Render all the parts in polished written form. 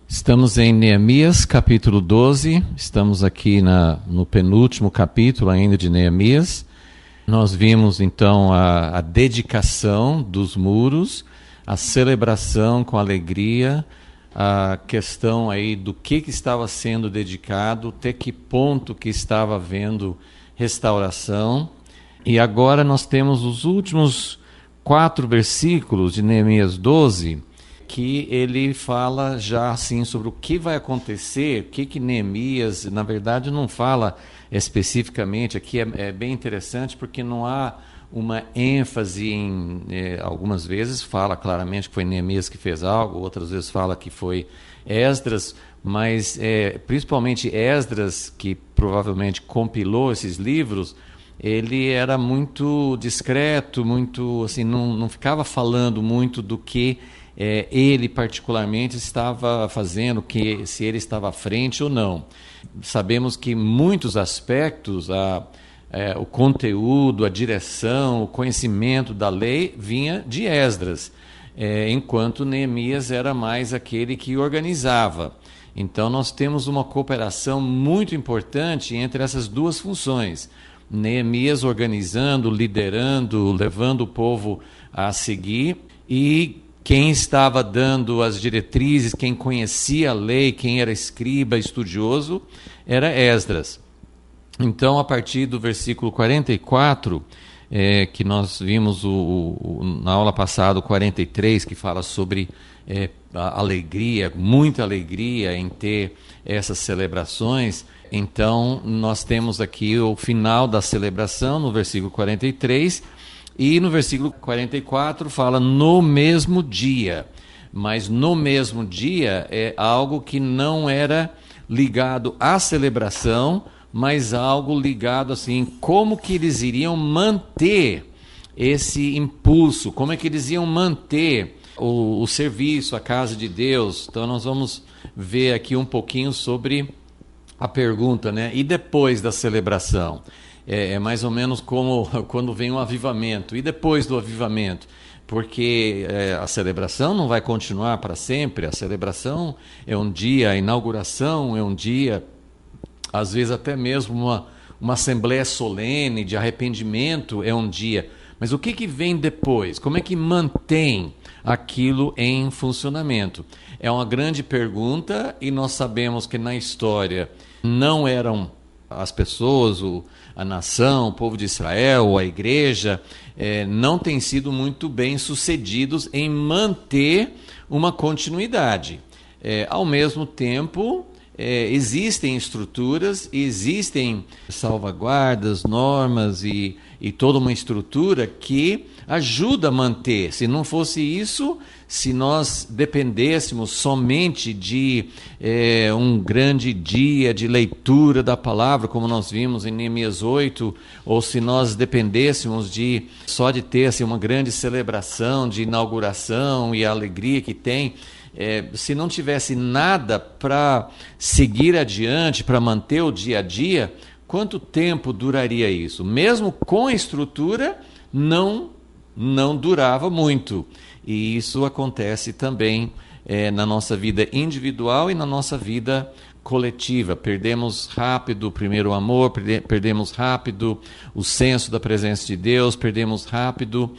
Estamos em Neemias, capítulo 12, estamos aqui no penúltimo capítulo ainda de Neemias. Nós vimos então a dedicação dos muros, a celebração com alegria, a questão aí do que estava sendo dedicado, até que ponto que estava havendo restauração. E agora nós temos os últimos 4 versículos de Neemias 12, que ele fala já assim sobre o que vai acontecer, o que Neemias, na verdade, não fala especificamente. Aqui é bem interessante porque não há uma ênfase em... algumas vezes fala claramente que foi Neemias que fez algo, outras vezes fala que foi Esdras, mas principalmente Esdras, que provavelmente compilou esses livros, ele era muito discreto, muito assim, não ficava falando muito do que ele particularmente estava fazendo, se ele estava à frente ou não. Sabemos que muitos aspectos, o conteúdo, a direção, o conhecimento da lei vinha de Esdras, enquanto Neemias era mais aquele que organizava. Então nós temos uma cooperação muito importante entre essas duas funções. Neemias organizando, liderando, levando o povo a seguir, e quem estava dando as diretrizes, quem conhecia a lei, quem era escriba, estudioso, era Esdras. Então, a partir do versículo 44, que nós vimos na aula passada, o 43, que fala sobre a alegria, muita alegria em ter essas celebrações. Então, nós temos aqui o final da celebração, no versículo 43, e no versículo 44 fala no mesmo dia. Mas no mesmo dia é algo que não era ligado à celebração, mas algo ligado assim, como que eles iriam manter esse impulso, como é que eles iam manter o serviço, a casa de Deus. Então nós vamos ver aqui um pouquinho sobre a pergunta, né? E depois da celebração? É mais ou menos como quando vem um avivamento. E depois do avivamento? Porque a celebração não vai continuar para sempre. A celebração é um dia, a inauguração é um dia, às vezes até mesmo uma assembleia solene de arrependimento é um dia. Mas o que vem depois? Como é que mantém aquilo em funcionamento? É uma grande pergunta, e nós sabemos que na história não eram as pessoas, a nação, o povo de Israel, a igreja, não têm sido muito bem sucedidos em manter uma continuidade. Ao mesmo tempo, existem estruturas, existem salvaguardas, normas e toda uma estrutura que ajuda a manter. Se não fosse isso, se nós dependêssemos somente de um grande dia de leitura da palavra, como nós vimos em Neemias 8, ou se nós dependêssemos só de ter assim, uma grande celebração de inauguração e a alegria que tem, se não tivesse nada para seguir adiante, para manter o dia a dia, quanto tempo duraria isso? Mesmo com a estrutura, não durava muito. E isso acontece também na nossa vida individual e na nossa vida coletiva. Perdemos rápido o primeiro amor, perdemos rápido o senso da presença de Deus, perdemos rápido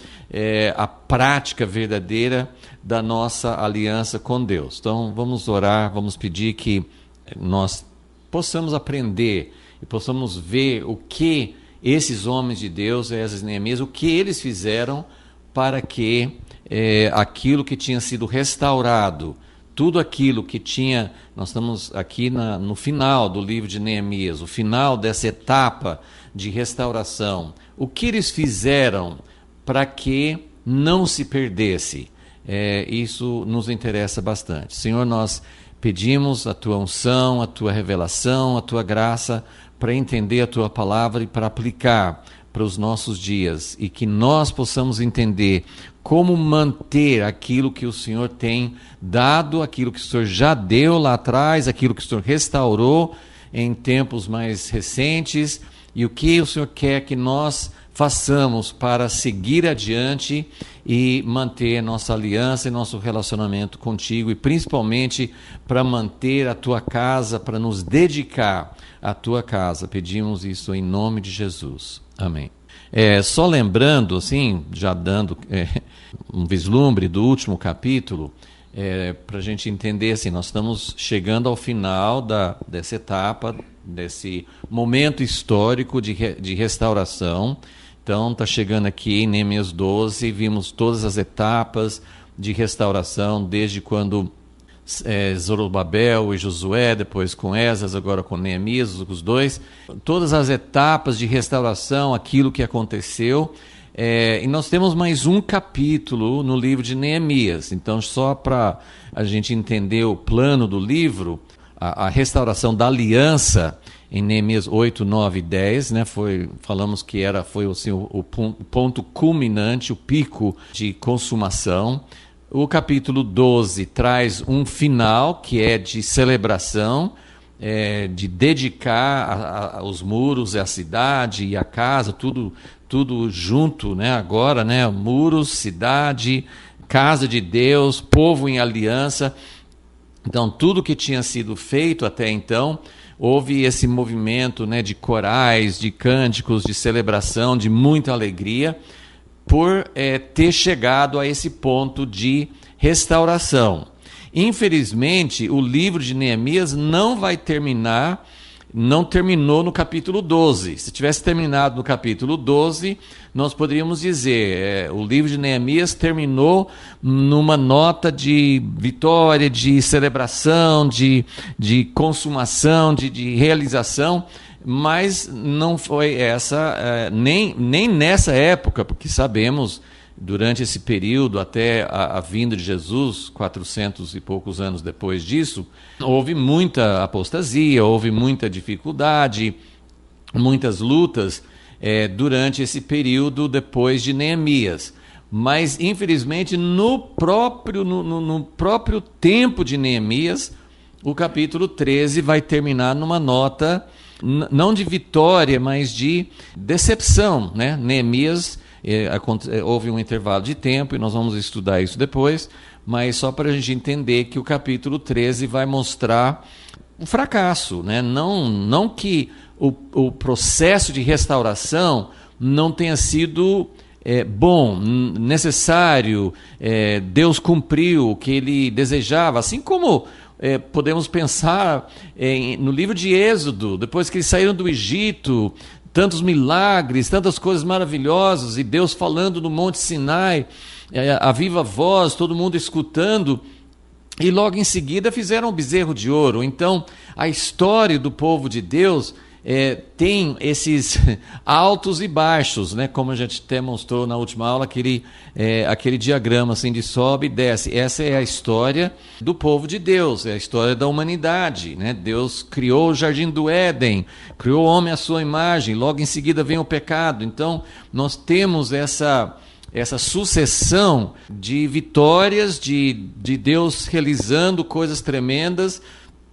a prática verdadeira da nossa aliança com Deus. Então vamos orar, vamos pedir que nós possamos aprender e possamos ver o que esses homens de Deus, essas Neemias, o que eles fizeram para que aquilo que tinha sido restaurado, tudo aquilo que tinha... Nós estamos aqui no final do livro de Neemias, o final dessa etapa de restauração. O que eles fizeram para que não se perdesse? Isso nos interessa bastante. Senhor, nós pedimos a Tua unção, a Tua revelação, a Tua graça para entender a Tua palavra e para aplicar para os nossos dias, e que nós possamos entender como manter aquilo que o Senhor tem dado, aquilo que o Senhor já deu lá atrás, aquilo que o Senhor restaurou em tempos mais recentes, e o que o Senhor quer que nós façamos para seguir adiante e manter nossa aliança e nosso relacionamento contigo, e principalmente para manter a tua casa, para nos dedicar à tua casa. Pedimos isso em nome de Jesus. Amém. Só lembrando, assim, já dando um vislumbre do último capítulo, para a gente entender, assim, nós estamos chegando ao final dessa etapa, desse momento histórico de restauração. Então, está chegando aqui em Neemias 12, vimos todas as etapas de restauração, desde quando Zorobabel e Josué, depois com Esdras, agora com Neemias, os dois, todas as etapas de restauração, aquilo que aconteceu. E nós temos mais um capítulo no livro de Neemias. Então, só para a gente entender o plano do livro, a restauração da aliança em Neemias 8, 9 e 10, né, falamos que foi assim, o ponto culminante, o pico de consumação. O capítulo 12 traz um final, que é de celebração, de dedicar os muros, a cidade e a casa, tudo junto, né? Agora, né? Muros, cidade, casa de Deus, povo em aliança. Então, tudo que tinha sido feito até então, houve esse movimento, né, de corais, de cânticos, de celebração, de muita alegria, por ter chegado a esse ponto de restauração. Infelizmente, o livro de Neemias não terminou no capítulo 12. Se tivesse terminado no capítulo 12, nós poderíamos dizer, o livro de Neemias terminou numa nota de vitória, de celebração, de consumação, de realização, mas não foi essa, nem nessa época, porque sabemos, durante esse período, até a vinda de Jesus, 400 e poucos anos depois disso, houve muita apostasia, houve muita dificuldade, muitas lutas durante esse período depois de Neemias. Mas, infelizmente, no próprio tempo de Neemias, o capítulo 13 vai terminar numa nota, não de vitória, mas de decepção, né? Neemias, houve um intervalo de tempo, e nós vamos estudar isso depois, mas só para a gente entender que o capítulo 13 vai mostrar o fracasso, né? Não que o processo de restauração não tenha sido bom, necessário, Deus cumpriu o que ele desejava, assim como podemos pensar no livro de Êxodo, depois que eles saíram do Egito, tantos milagres, tantas coisas maravilhosas, e Deus falando no Monte Sinai, a viva voz, todo mundo escutando, e logo em seguida fizeram o bezerro de ouro. Então, a história do povo de Deus tem esses altos e baixos, né? Como a gente demonstrou na última aula, aquele diagrama assim, de sobe e desce. Essa é a história do povo de Deus, é a história da humanidade, né? Deus criou o jardim do Éden, criou o homem à sua imagem, logo em seguida vem o pecado. Então, nós temos essa sucessão de vitórias, de Deus realizando coisas tremendas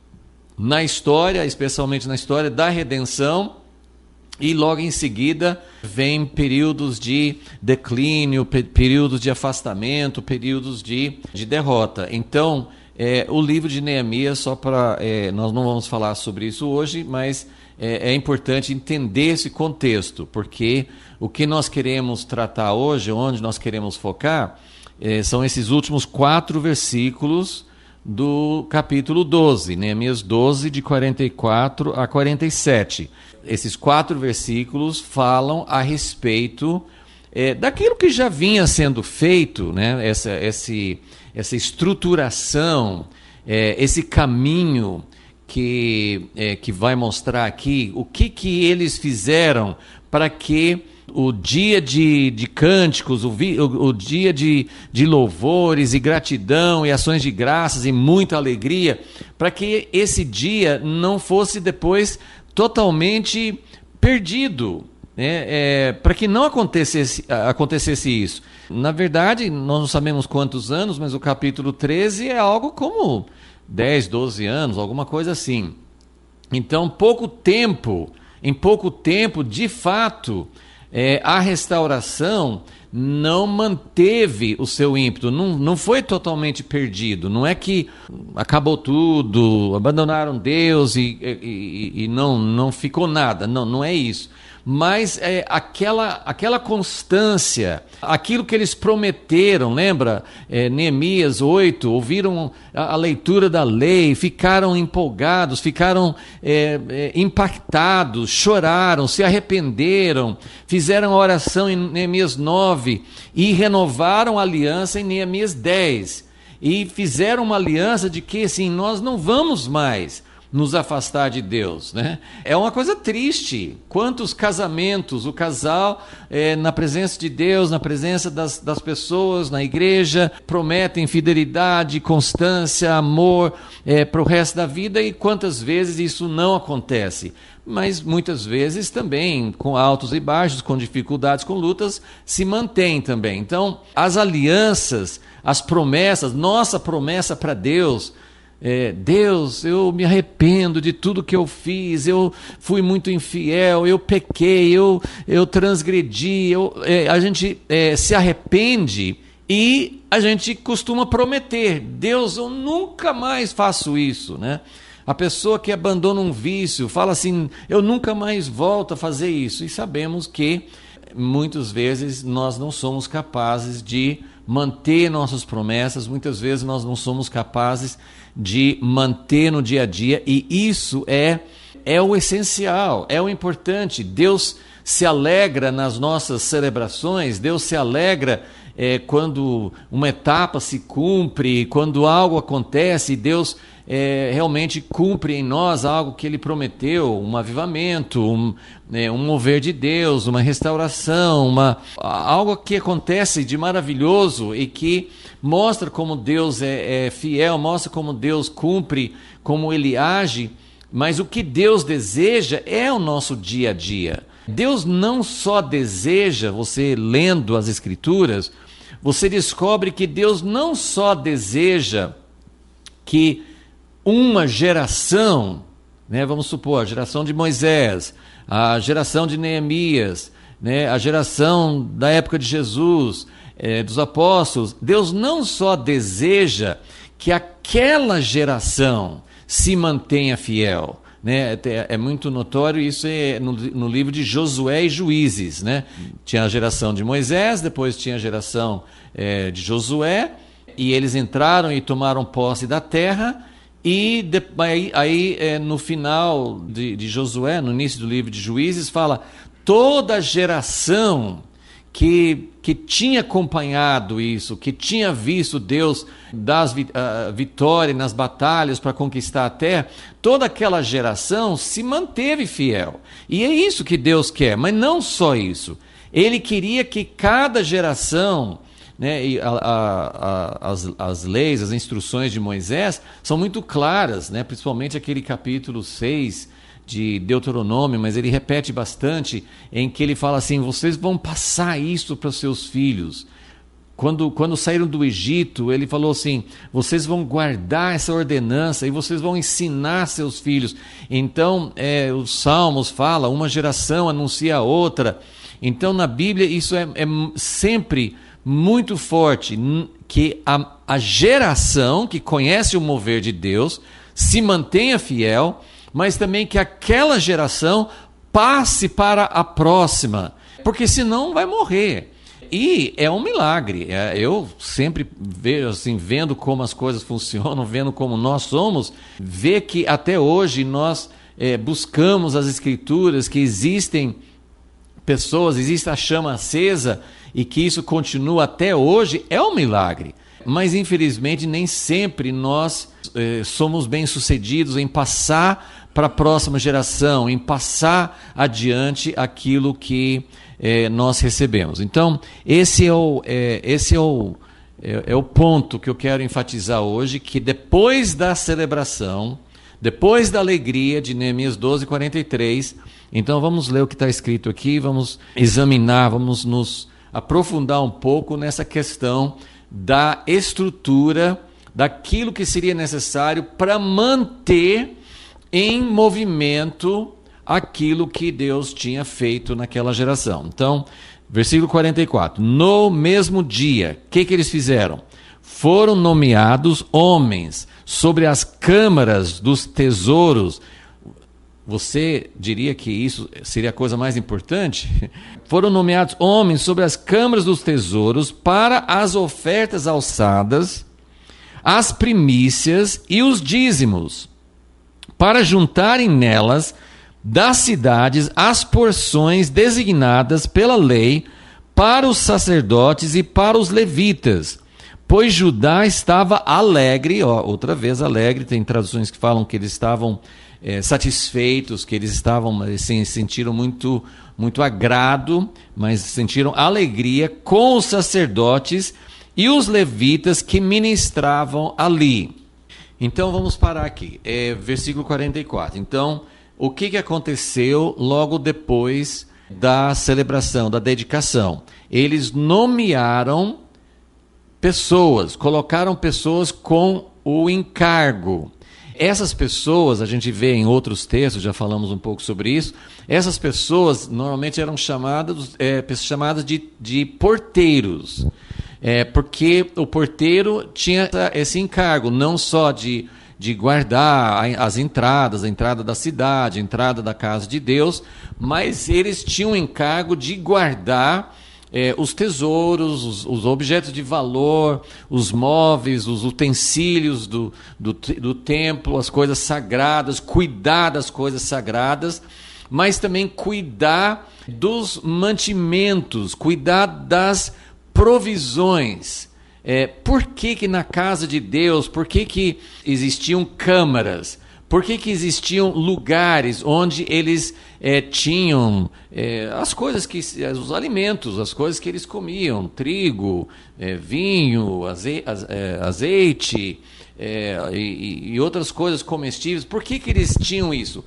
na história, especialmente na história da redenção, e logo em seguida vem períodos de declínio, períodos de afastamento, períodos de derrota. Então, o livro de Neemias, nós não vamos falar sobre isso hoje, mas é importante entender esse contexto, porque o que nós queremos tratar hoje, onde nós queremos focar, são esses últimos 4 versículos do capítulo 12, Neemias 12, de 44 a 47. Esses 4 versículos falam a respeito daquilo que já vinha sendo feito, né? Essa estruturação, esse caminho que vai mostrar aqui o que eles fizeram para que o dia de cânticos, o dia de louvores e gratidão e ações de graças e muita alegria, para que esse dia não fosse depois totalmente perdido, né? Para que não acontecesse isso. Na verdade, nós não sabemos quantos anos, mas o capítulo 13 é algo como 10, 12 anos, alguma coisa assim. Então, em pouco tempo, de fato, a restauração não manteve o seu ímpeto, não foi totalmente perdido. Não é que acabou tudo, abandonaram Deus e não ficou nada. Não é isso. Mas aquela constância, aquilo que eles prometeram, lembra? Neemias 8, ouviram a leitura da lei, ficaram empolgados, ficaram impactados, choraram, se arrependeram, fizeram a oração em Neemias 9 e renovaram a aliança em Neemias 10. E fizeram uma aliança de que assim, nós não vamos mais nos afastar de Deus, né? É uma coisa triste. Quantos casamentos, o casal na presença de Deus, na presença das pessoas, na igreja, prometem fidelidade, constância, amor para o resto da vida, e quantas vezes isso não acontece? Mas muitas vezes também, com altos e baixos, com dificuldades, com lutas, se mantém também. Então, as alianças, as promessas, nossa promessa para Deus, Deus, eu me arrependo de tudo que eu fiz, eu fui muito infiel, eu pequei, eu transgredi, a gente se arrepende e a gente costuma prometer: Deus, eu nunca mais faço isso, né? A pessoa que abandona um vício fala assim: eu nunca mais volto a fazer isso. E sabemos que muitas vezes nós não somos capazes de manter nossas promessas, muitas vezes nós não somos capazes de manter no dia a dia, e isso é o essencial, é o importante. Deus se alegra nas nossas celebrações, Deus se alegra quando uma etapa se cumpre, quando algo acontece, Deus realmente cumpre em nós algo que Ele prometeu, um avivamento, um mover de Deus, uma restauração, algo que acontece de maravilhoso e que mostra como Deus é fiel, mostra como Deus cumpre, como Ele age. Mas o que Deus deseja é o nosso dia a dia. Deus não só deseja, você lendo as Escrituras, você descobre que Deus não só deseja que uma geração, né, vamos supor, a geração de Moisés, a geração de Neemias, né, a geração da época de Jesus, dos apóstolos, Deus não só deseja que aquela geração se mantenha fiel, né? É muito notório isso no livro de Josué e Juízes, né? Tinha a geração de Moisés, depois tinha a geração de Josué, e eles entraram e tomaram posse da terra, e no final de Josué, no início do livro de Juízes, fala: toda a geração que tinha acompanhado isso, que tinha visto Deus dar vitória nas batalhas para conquistar a terra, toda aquela geração se manteve fiel. E é isso que Deus quer, mas não só isso. Ele queria que cada geração, né, e as leis, as instruções de Moisés são muito claras, né, principalmente aquele capítulo 6 de Deuteronômio, mas ele repete bastante, em que ele fala assim: vocês vão passar isso para os seus filhos. Quando saíram do Egito, ele falou assim: vocês vão guardar essa ordenança e vocês vão ensinar seus filhos. Então, os Salmos falam: uma geração anuncia a outra. Então, na Bíblia, isso é sempre muito forte, que a geração que conhece o mover de Deus se mantenha fiel, mas também que aquela geração passe para a próxima, porque senão vai morrer. E é um milagre. Eu sempre vejo assim, vendo como as coisas funcionam, vendo como nós somos, ver que até hoje nós buscamos as Escrituras, que existem pessoas, existe a chama acesa, e que isso continua até hoje, é um milagre. Mas infelizmente nem sempre nós somos bem-sucedidos em passar para a próxima geração, em passar adiante aquilo que nós recebemos. Então, esse é o ponto que eu quero enfatizar hoje, que depois da celebração, depois da alegria de Neemias 12:43, então vamos ler o que está escrito aqui, vamos examinar, vamos nos aprofundar um pouco nessa questão da estrutura, daquilo que seria necessário para manter em movimento aquilo que Deus tinha feito naquela geração. Então, versículo 44. No mesmo dia, o que eles fizeram? Foram nomeados homens sobre as câmaras dos tesouros. Você diria que isso seria a coisa mais importante? Foram nomeados homens sobre as câmaras dos tesouros para as ofertas alçadas, as primícias e os dízimos, para juntarem nelas das cidades as porções designadas pela lei para os sacerdotes e para os levitas. Pois Judá estava alegre, outra vez alegre, tem traduções que falam que eles estavam satisfeitos, que eles estavam, assim, sentiram muito agrado, mas sentiram alegria com os sacerdotes e os levitas que ministravam ali. Então vamos parar aqui, versículo 44. Então, o que aconteceu logo depois da celebração, da dedicação? Eles nomearam pessoas, colocaram pessoas com o encargo. Essas pessoas, a gente vê em outros textos, já falamos um pouco sobre isso, essas pessoas normalmente eram chamadas de porteiros, porque o porteiro tinha esse encargo, não só de guardar a entrada da cidade, a entrada da casa de Deus, mas eles tinham o encargo de guardar os tesouros, os objetos de valor, os móveis, os utensílios do templo, as coisas sagradas, cuidar das coisas sagradas, mas também cuidar dos mantimentos, cuidar das provisões. Por que na casa de Deus, por que existiam câmaras? Por que existiam lugares onde eles tinham as coisas os alimentos, as coisas que eles comiam, trigo, vinho, azeite e outras coisas comestíveis? Por que eles tinham isso?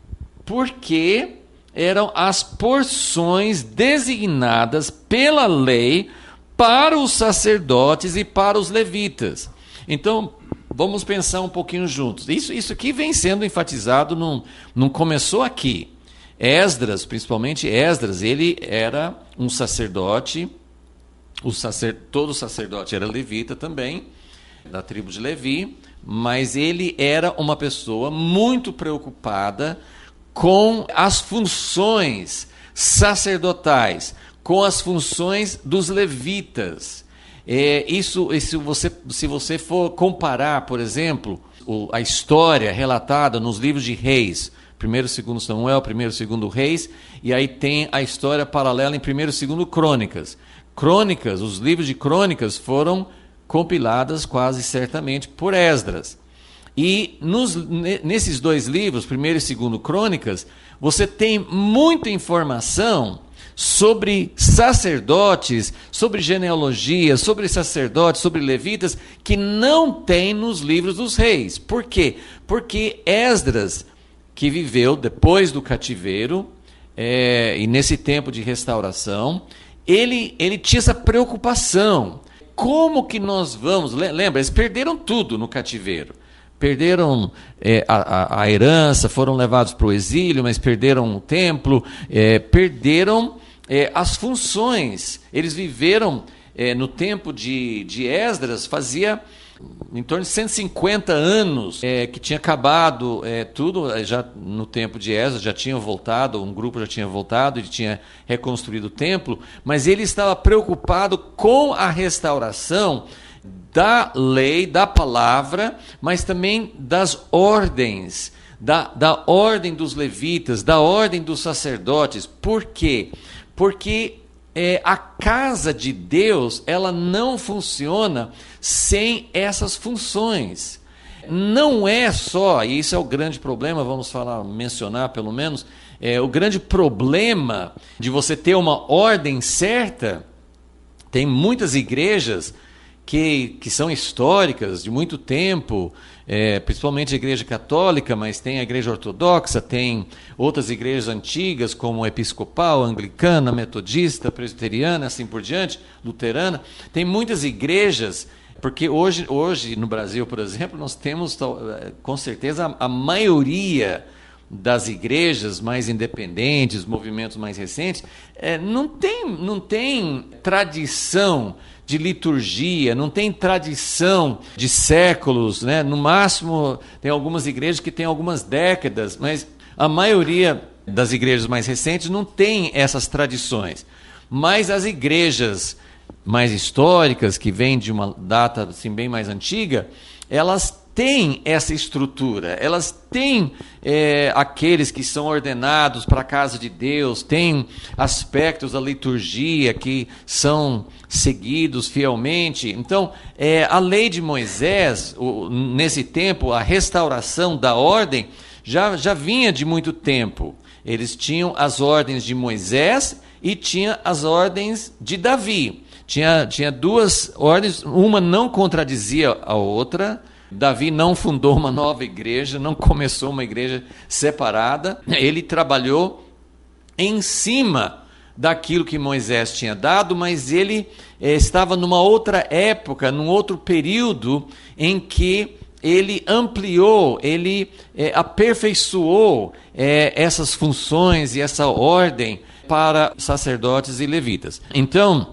Porque eram as porções designadas pela lei para os sacerdotes e para os levitas. Então, vamos pensar um pouquinho juntos. Isso aqui vem sendo enfatizado, não começou aqui. Esdras, principalmente Esdras, ele era um sacerdote, todo sacerdote era levita também, da tribo de Levi, mas ele era uma pessoa muito preocupada com as funções sacerdotais, com as funções dos levitas. Se você for comparar, por exemplo, a história relatada nos livros de Reis, 1º e 2º Samuel, 1º e 2º Reis, e aí tem a história paralela em 1º e 2º Crônicas. Crônicas, os livros de Crônicas foram compiladas quase certamente por Esdras. E nesses dois livros, 1º e 2º Crônicas, você tem muita informação sobre sacerdotes, sobre genealogia, sobre sacerdotes, sobre levitas, que não tem nos livros dos reis. Por quê? Porque Esdras, que viveu depois do cativeiro, e nesse tempo de restauração, ele tinha essa preocupação. Como que nós vamos... Lembra, eles perderam tudo no cativeiro. Perderam a herança, foram levados para o exílio, mas perderam o templo, perderam as funções. Eles viveram no tempo de Esdras, fazia em torno de 150 anos que tinha acabado tudo, já no tempo de Esdras já tinha voltado, um grupo já tinha voltado, ele tinha reconstruído o templo, mas ele estava preocupado com a restauração da lei, da palavra, mas também das ordens, da ordem dos levitas, da ordem dos sacerdotes. Por quê? Porque a casa de Deus, ela não funciona sem essas funções. Não é só, e isso é o grande problema, vamos mencionar pelo menos, o grande problema de você ter uma ordem certa. Tem muitas igrejas que são históricas, de muito tempo, principalmente a igreja católica, mas tem a igreja ortodoxa, tem outras igrejas antigas, como a episcopal, a anglicana, a metodista, presbiteriana, assim por diante, luterana. Tem muitas igrejas, porque hoje no Brasil, por exemplo, nós temos, com certeza, a maioria das igrejas mais independentes, movimentos mais recentes, não tem tradição de liturgia, não tem tradição de séculos, né? No máximo, tem algumas igrejas que têm algumas décadas, mas a maioria das igrejas mais recentes não tem essas tradições. Mas as igrejas mais históricas, que vêm de uma data assim, bem mais antiga, elas têm essa estrutura, elas têm aqueles que são ordenados para a casa de Deus, têm aspectos da liturgia que são seguidos fielmente. Então, a lei de Moisés, nesse tempo, a restauração da ordem, já vinha de muito tempo. Eles tinham as ordens de Moisés e tinha as ordens de Davi. Tinha duas ordens, uma não contradizia a outra. Davi não fundou uma nova igreja, não começou uma igreja separada. Ele trabalhou em cima daquilo que Moisés tinha dado, mas ele estava numa outra época, num outro período em que ele ampliou, ele aperfeiçoou essas funções e essa ordem para sacerdotes e levitas. Então,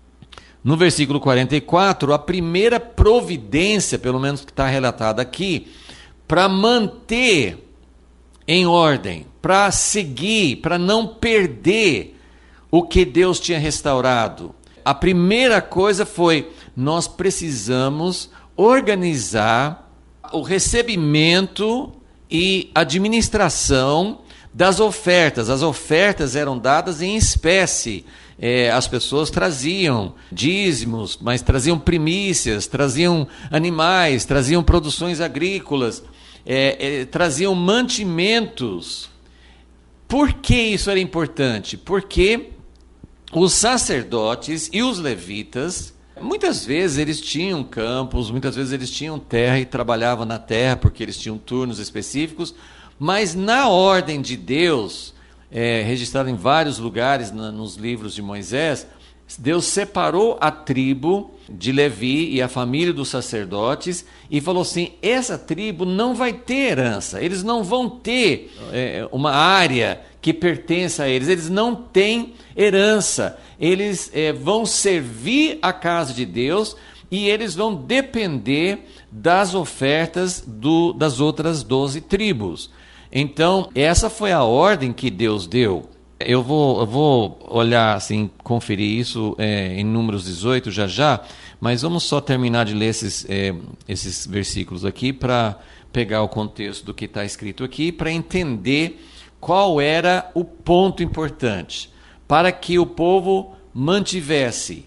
no versículo 44, a primeira providência, pelo menos que está relatada aqui, para manter em ordem, para seguir, para não perder o que Deus tinha restaurado. A primeira coisa foi: nós precisamos organizar o recebimento e administração das ofertas. As ofertas eram dadas em espécie. As pessoas traziam dízimos, mas traziam primícias, traziam animais, traziam produções agrícolas, traziam mantimentos. Por que isso era importante? Porque os sacerdotes e os levitas, muitas vezes eles tinham campos, muitas vezes eles tinham terra e trabalhavam na terra porque eles tinham turnos específicos, mas na ordem de Deus, registrado em vários lugares nos livros de Moisés, Deus separou a tribo de Levi e a família dos sacerdotes e falou assim: essa tribo não vai ter herança, eles não vão ter uma área que pertença a eles não têm herança, eles vão servir a casa de Deus e eles vão depender das ofertas das outras 12 tribos. Então, essa foi a ordem que Deus deu. Eu vou olhar, assim, conferir isso em Números 18 já, mas vamos só terminar de ler esses versículos aqui para pegar o contexto do que está escrito aqui, para entender qual era o ponto importante, para que o povo mantivesse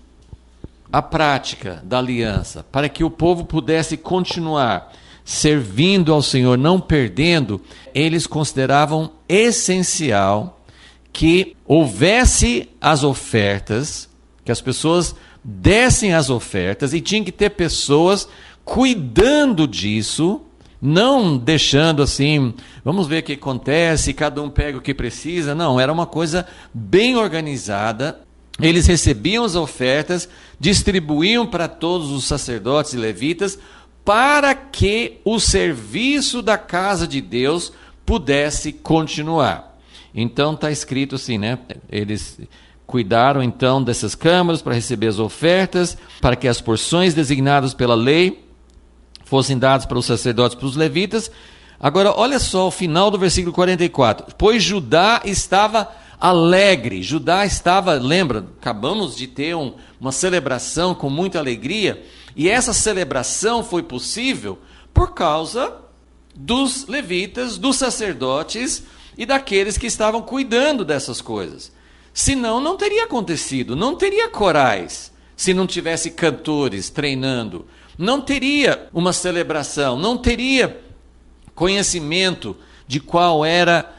a prática da aliança, para que o povo pudesse continuar servindo ao Senhor, não perdendo. Eles consideravam essencial que houvesse as ofertas, que as pessoas dessem as ofertas, e tinha que ter pessoas cuidando disso, não deixando assim, vamos ver o que acontece, cada um pega o que precisa. Não, era uma coisa bem organizada. Eles recebiam as ofertas, distribuíam para todos os sacerdotes e levitas, para que o serviço da casa de Deus pudesse continuar. Então está escrito assim, né? Eles cuidaram então dessas câmaras para receber as ofertas, para que as porções designadas pela lei fossem dadas para os sacerdotes e para os levitas. Agora, olha só o final do versículo 44. Pois Judá estava alegre. Judá estava, lembra, acabamos de ter uma celebração com muita alegria, e essa celebração foi possível por causa dos levitas, dos sacerdotes e daqueles que estavam cuidando dessas coisas. Senão não teria acontecido, não teria corais, se não tivesse cantores treinando, não teria uma celebração, não teria conhecimento de qual era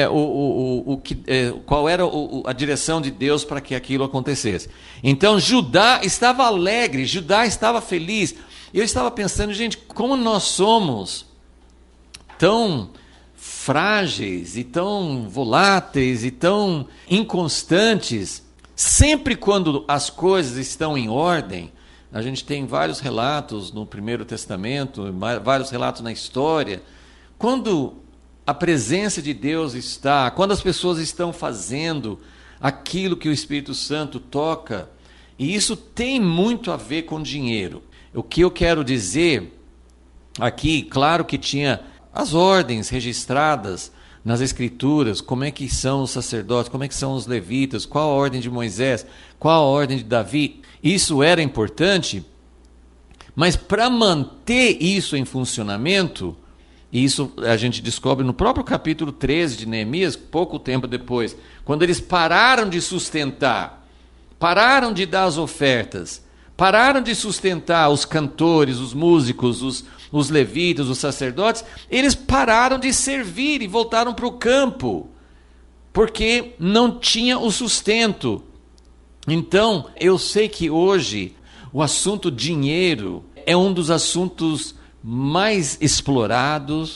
a direção de Deus para que aquilo acontecesse. Então Judá estava alegre, Judá estava feliz. Eu estava pensando, gente, como nós somos tão frágeis e tão voláteis e tão inconstantes. Sempre quando as coisas estão em ordem, a gente tem vários relatos no Primeiro Testamento, vários relatos na história, quando a presença de Deus está, quando as pessoas estão fazendo aquilo que o Espírito Santo toca, e isso tem muito a ver com dinheiro. O que eu quero dizer aqui, claro que tinha as ordens registradas nas Escrituras, como é que são os sacerdotes, como é que são os levitas, qual a ordem de Moisés, qual a ordem de Davi, isso era importante, mas para manter isso em funcionamento, e isso a gente descobre no próprio capítulo 13 de Neemias, pouco tempo depois, quando eles pararam de sustentar, pararam de dar as ofertas, pararam de sustentar os cantores, os músicos, os levitas, os sacerdotes, eles pararam de servir e voltaram para o campo, porque não tinha o sustento. Então, eu sei que hoje o assunto dinheiro é um dos assuntos mais explorados,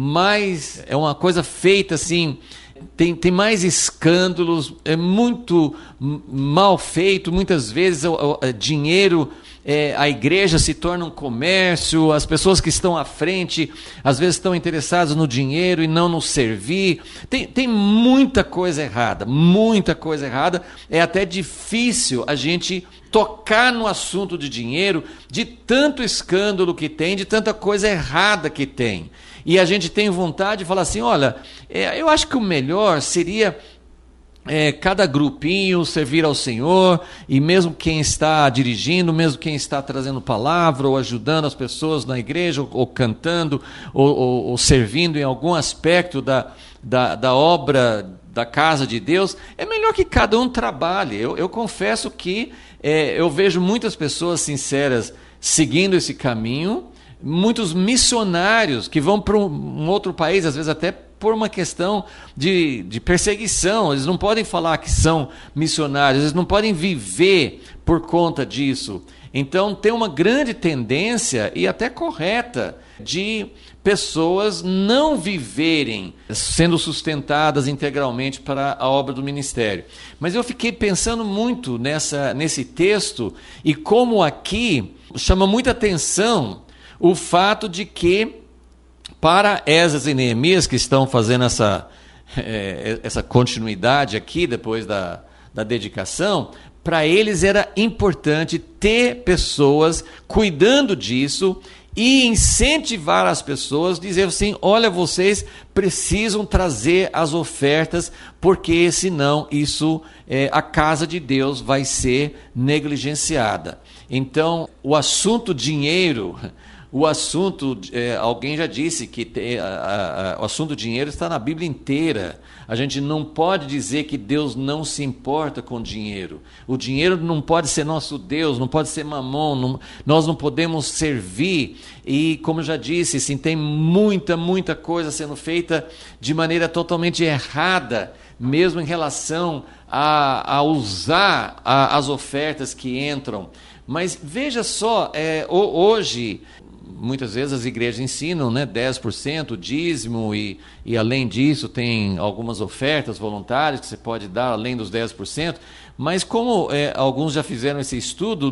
é uma coisa feita assim, tem mais escândalos, é muito mal feito, muitas vezes dinheiro, a igreja se torna um comércio, as pessoas que estão à frente às vezes estão interessadas no dinheiro e não no servir, tem muita coisa errada, é até difícil a gente tocar no assunto de dinheiro, de tanto escândalo que tem, de tanta coisa errada que tem. E a gente tem vontade de falar assim, olha, eu acho que o melhor seria cada grupinho servir ao Senhor, e mesmo quem está dirigindo, mesmo quem está trazendo palavra, ou ajudando as pessoas na igreja, ou cantando, ou servindo em algum aspecto da obra da casa de Deus, é melhor que cada um trabalhe. Eu confesso que eu vejo muitas pessoas sinceras seguindo esse caminho, muitos missionários que vão para um outro país, às vezes até por uma questão de perseguição, eles não podem falar que são missionários, eles não podem viver por conta disso. Então tem uma grande tendência, e até correta, de pessoas não viverem sendo sustentadas integralmente para a obra do ministério. Mas eu fiquei pensando muito nesse texto, e como aqui chama muita atenção o fato de que, para Esdras e Neemias, que estão fazendo essa continuidade aqui, depois da dedicação, para eles era importante ter pessoas cuidando disso e incentivar as pessoas, dizer assim, olha, vocês precisam trazer as ofertas, porque senão a casa de Deus vai ser negligenciada. Então, o assunto dinheiro, alguém já disse que o assunto dinheiro está na Bíblia inteira. A gente não pode dizer que Deus não se importa com dinheiro. O dinheiro não pode ser nosso Deus, não pode ser mamon, nós não podemos servir. E, como eu já disse, sim, tem muita coisa sendo feita de maneira totalmente errada, mesmo em relação a usar as ofertas que entram. Mas veja só, hoje, muitas vezes as igrejas ensinam, 10% dízimo, e além disso tem algumas ofertas voluntárias que você pode dar além dos 10%, mas como alguns já fizeram esse estudo,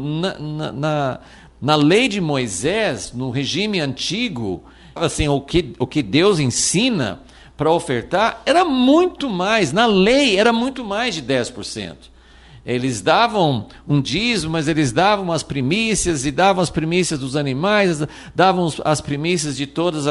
na lei de Moisés, no regime antigo, assim, o que Deus ensina para ofertar era muito mais, na lei era muito mais de 10%. Eles davam um dízimo, mas eles davam as primícias, e davam as primícias dos animais, davam as primícias de todas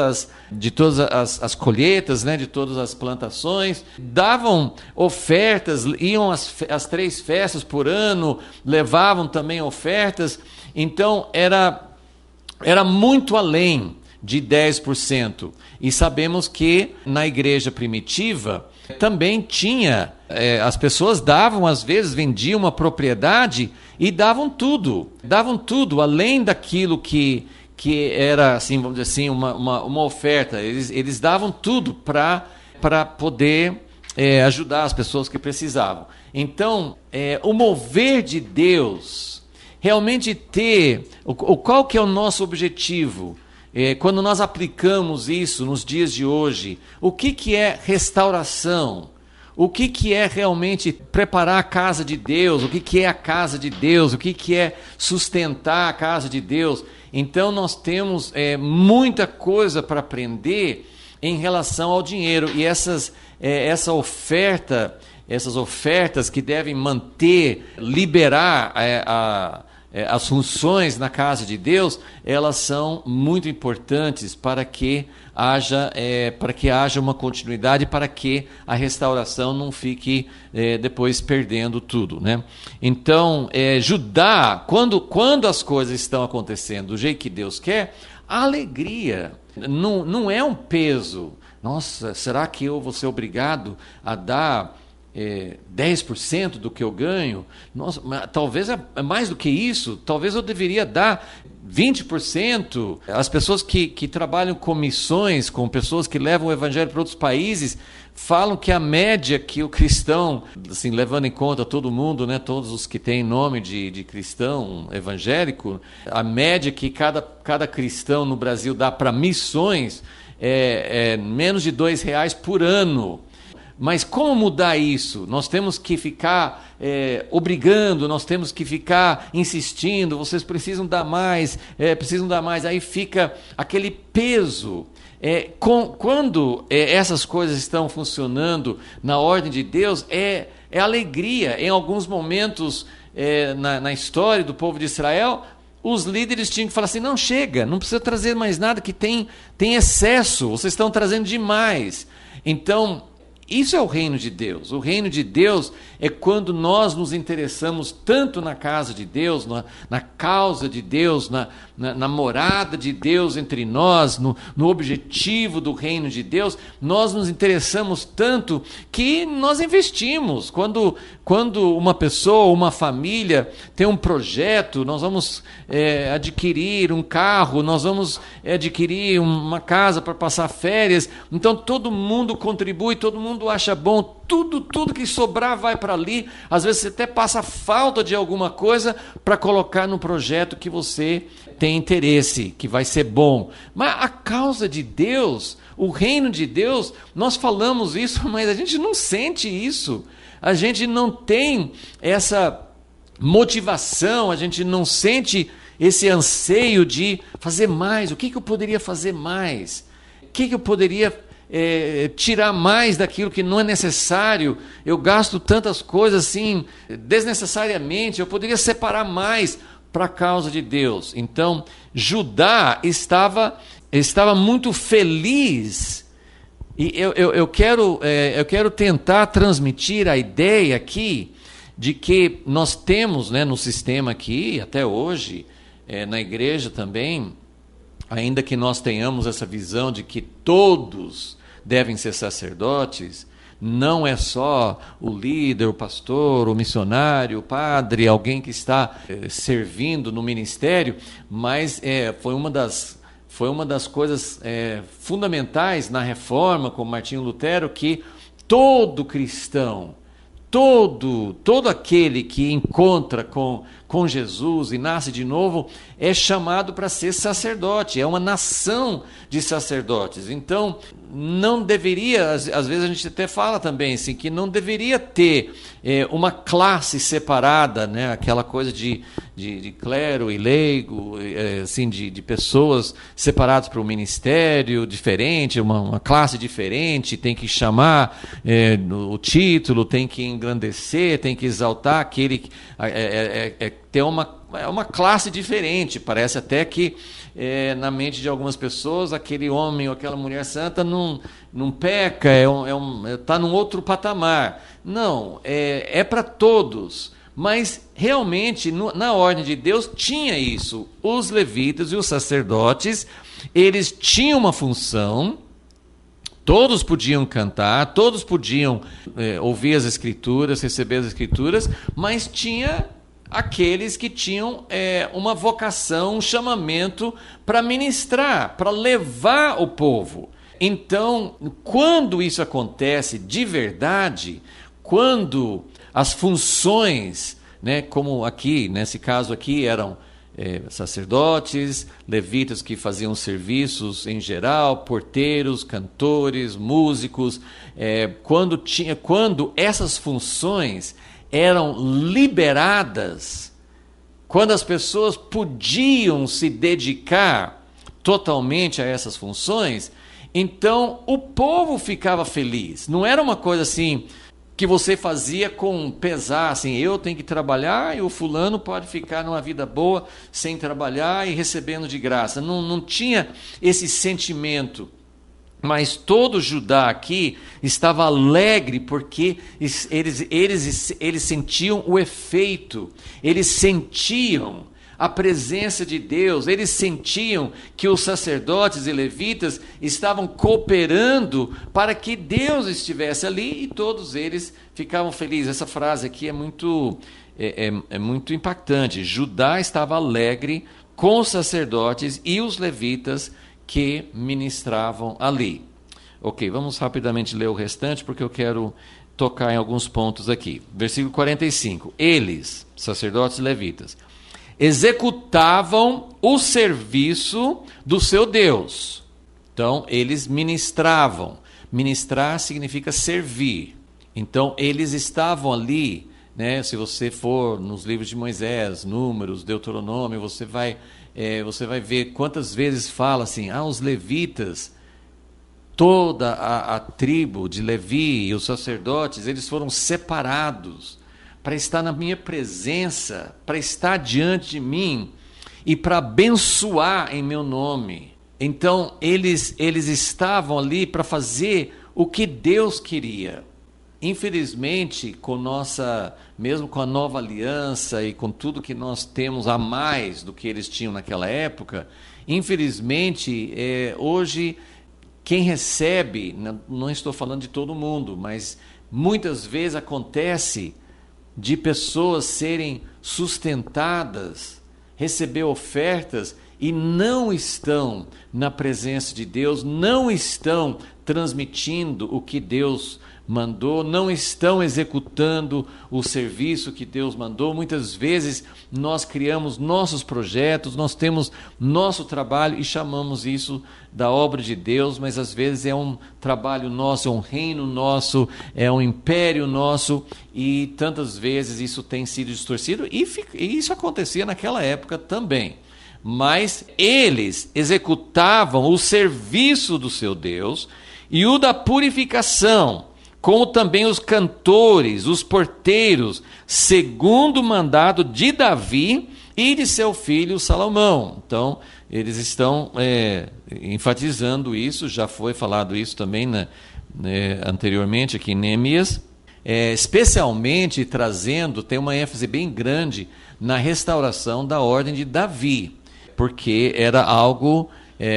as colheitas, de todas as plantações, davam ofertas, iam às 3 festas por ano, levavam também ofertas. Então era muito além de 10%. E sabemos que na igreja primitiva também tinha, as pessoas davam, às vezes vendiam uma propriedade e davam tudo, além daquilo que era, assim, vamos dizer assim, uma oferta. Eles davam tudo para poder ajudar as pessoas que precisavam. Então, o mover de Deus, realmente qual que é o nosso objetivo? Quando nós aplicamos isso nos dias de hoje, o que é restauração? O que é realmente preparar a casa de Deus? O que é a casa de Deus? O que é sustentar a casa de Deus? Então nós temos muita coisa para aprender, em relação ao dinheiro. E essas ofertas que devem liberar as funções na casa de Deus, elas são muito importantes para que haja uma continuidade, para que a restauração não fique depois perdendo tudo, né? Então, Judá, quando as coisas estão acontecendo do jeito que Deus quer, a alegria não é um peso. Nossa, será que eu vou ser obrigado a dar 10% do que eu ganho? Nossa, talvez é mais do que isso, talvez eu deveria dar 20%. As pessoas que trabalham com missões, com pessoas que levam o evangelho para outros países, falam que a média que o cristão, assim, levando em conta todo mundo, né, todos os que têm nome de cristão evangélico, a média que cada cristão no Brasil dá para missões é menos de R$2 por ano. Mas como mudar isso? Nós temos que ficar obrigando, nós temos que ficar insistindo, vocês precisam dar mais, aí fica aquele peso. Quando essas coisas estão funcionando na ordem de Deus, é alegria. Em alguns momentos na história do povo de Israel, os líderes tinham que falar assim: não, chega, não precisa trazer mais nada, que tem excesso, vocês estão trazendo demais. Então, isso é o reino de Deus. O reino de Deus é quando nós nos interessamos tanto na casa de Deus, na causa de Deus, na morada de Deus entre nós, no objetivo do reino de Deus. Nós nos interessamos tanto que nós investimos. Quando uma pessoa, uma família tem um projeto, nós vamos adquirir um carro, nós vamos adquirir uma casa para passar férias, então todo mundo contribui, todo mundo acha bom, tudo que sobrar vai para ali. Às vezes você até passa falta de alguma coisa para colocar no projeto que você tem interesse, que vai ser bom. Mas a causa de Deus, o reino de Deus, nós falamos isso, mas a gente não sente isso. A gente não tem essa motivação, a gente não sente esse anseio de fazer mais. O que eu poderia fazer mais? O que eu poderia tirar mais daquilo que não é necessário? Eu gasto tantas coisas assim desnecessariamente, eu poderia separar mais para a causa de Deus. Então, Judá estava muito feliz, e eu quero tentar transmitir a ideia aqui de que nós temos, né, no sistema aqui, até hoje, na igreja também, ainda que nós tenhamos essa visão de que todos devem ser sacerdotes, não é só o líder, o pastor, o missionário, o padre, alguém que está servindo no ministério, mas foi uma das coisas fundamentais na reforma com Martinho Lutero, que todo cristão, todo aquele que encontra com Jesus e nasce de novo é chamado para ser sacerdote. É uma nação de sacerdotes. Então, não deveria, às vezes a gente até fala também assim, que não deveria ter uma classe separada, né? Aquela coisa de clero e leigo, assim, de pessoas separadas para um ministério diferente, uma classe diferente, tem que chamar o título, tem que engrandecer, tem que exaltar aquele... ter uma classe diferente. Parece até que na mente de algumas pessoas aquele homem ou aquela mulher santa não peca, está num outro patamar. Não, é para todos. Mas realmente na ordem de Deus tinha isso. Os levitas e os sacerdotes, eles tinham uma função. Todos podiam cantar, todos podiam ouvir as escrituras, receber as escrituras, mas tinha aqueles que tinham uma vocação, um chamamento para ministrar, para levar o povo. Então, quando isso acontece de verdade, quando as funções, né, como aqui, nesse caso aqui, eram sacerdotes, levitas que faziam serviços em geral, porteiros, cantores, músicos, quando essas funções eram liberadas, quando as pessoas podiam se dedicar totalmente a essas funções, Então o povo ficava feliz. Não era uma coisa assim que você fazia com pesar, assim, eu tenho que trabalhar e o fulano pode ficar numa vida boa sem trabalhar e recebendo de graça. Não tinha esse sentimento. Mas todo Judá aqui estava alegre porque eles sentiam o efeito, eles sentiam a presença de Deus, eles sentiam que os sacerdotes e levitas estavam cooperando para que Deus estivesse ali e todos eles ficavam felizes. Essa frase aqui é muito impactante. Judá estava alegre com os sacerdotes e os levitas que ministravam ali. Ok, vamos rapidamente ler o restante, porque eu quero tocar em alguns pontos aqui. Versículo 45. Eles, sacerdotes e levitas, executavam o serviço do seu Deus. Então, eles ministravam. Ministrar significa servir. Então, eles estavam ali, né? Se você for nos livros de Moisés, Números, Deuteronômio, você vai ver quantas vezes fala assim, os levitas, toda a tribo de Levi e os sacerdotes, eles foram separados para estar na minha presença, para estar diante de mim e para abençoar em meu nome. Então, eles estavam ali para fazer o que Deus queria. Infelizmente, mesmo com a nova aliança e com tudo que nós temos a mais do que eles tinham naquela época, infelizmente, hoje, quem recebe, não estou falando de todo mundo, mas muitas vezes acontece de pessoas serem sustentadas, receber ofertas e não estão na presença de Deus, não estão transmitindo o que Deus mandou, não estão executando o serviço que Deus mandou. Muitas vezes nós criamos nossos projetos, nós temos nosso trabalho e chamamos isso da obra de Deus, mas às vezes é um trabalho nosso, é um reino nosso, é um império nosso, e tantas vezes isso tem sido distorcido, e isso acontecia naquela época também. Mas eles executavam o serviço do seu Deus e o da purificação, como também os cantores, os porteiros, segundo o mandado de Davi e de seu filho Salomão. Então, eles estão enfatizando isso, já foi falado isso também anteriormente aqui em Neemias, especialmente trazendo, tem uma ênfase bem grande na restauração da ordem de Davi, porque era algo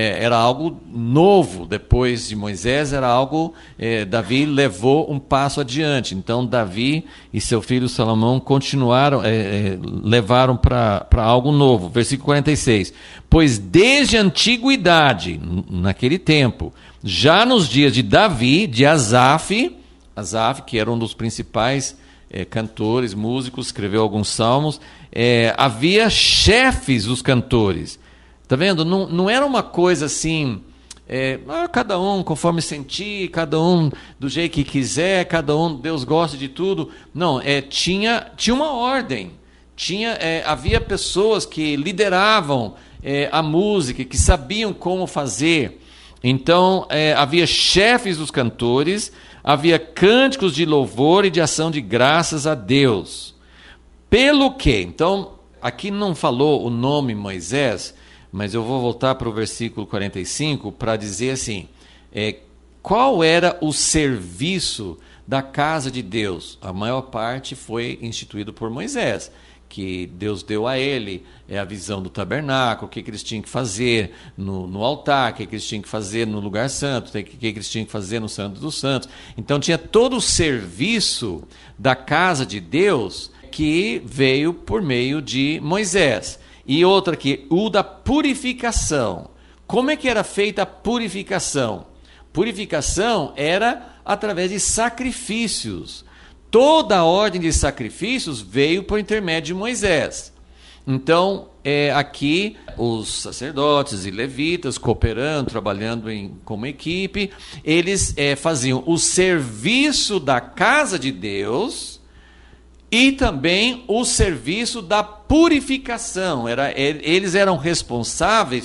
novo. Depois de Moisés, era algo, Davi levou um passo adiante. Então Davi e seu filho Salomão levaram para algo novo. Versículo 46, pois desde a antiguidade, naquele tempo, já nos dias de Davi, de Asaf, que era um dos principais cantores, músicos, escreveu alguns salmos, havia chefes dos cantores. Está vendo? Não era uma coisa assim, cada um conforme sentir, cada um do jeito que quiser, cada um, Deus gosta de tudo. Não, tinha uma ordem, havia pessoas que lideravam a música, que sabiam como fazer. Então, havia chefes dos cantores, havia cânticos de louvor e de ação de graças a Deus. Pelo que? Então, aqui não falou o nome Moisés, mas eu vou voltar para o versículo 45 para dizer assim, qual era o serviço da casa de Deus? A maior parte foi instituído por Moisés, que Deus deu a ele a visão do tabernáculo, o que eles tinham que fazer no altar, o que eles tinham que fazer no lugar santo, o que eles tinham que fazer no Santo dos Santos. Então tinha todo o serviço da casa de Deus que veio por meio de Moisés. E outra aqui, o da purificação. Como é que era feita a purificação? Purificação era através de sacrifícios. Toda a ordem de sacrifícios veio por intermédio de Moisés. Então, aqui, os sacerdotes e levitas, cooperando, trabalhando como equipe, eles faziam o serviço da casa de Deus e também o serviço da purificação. Eles eram responsáveis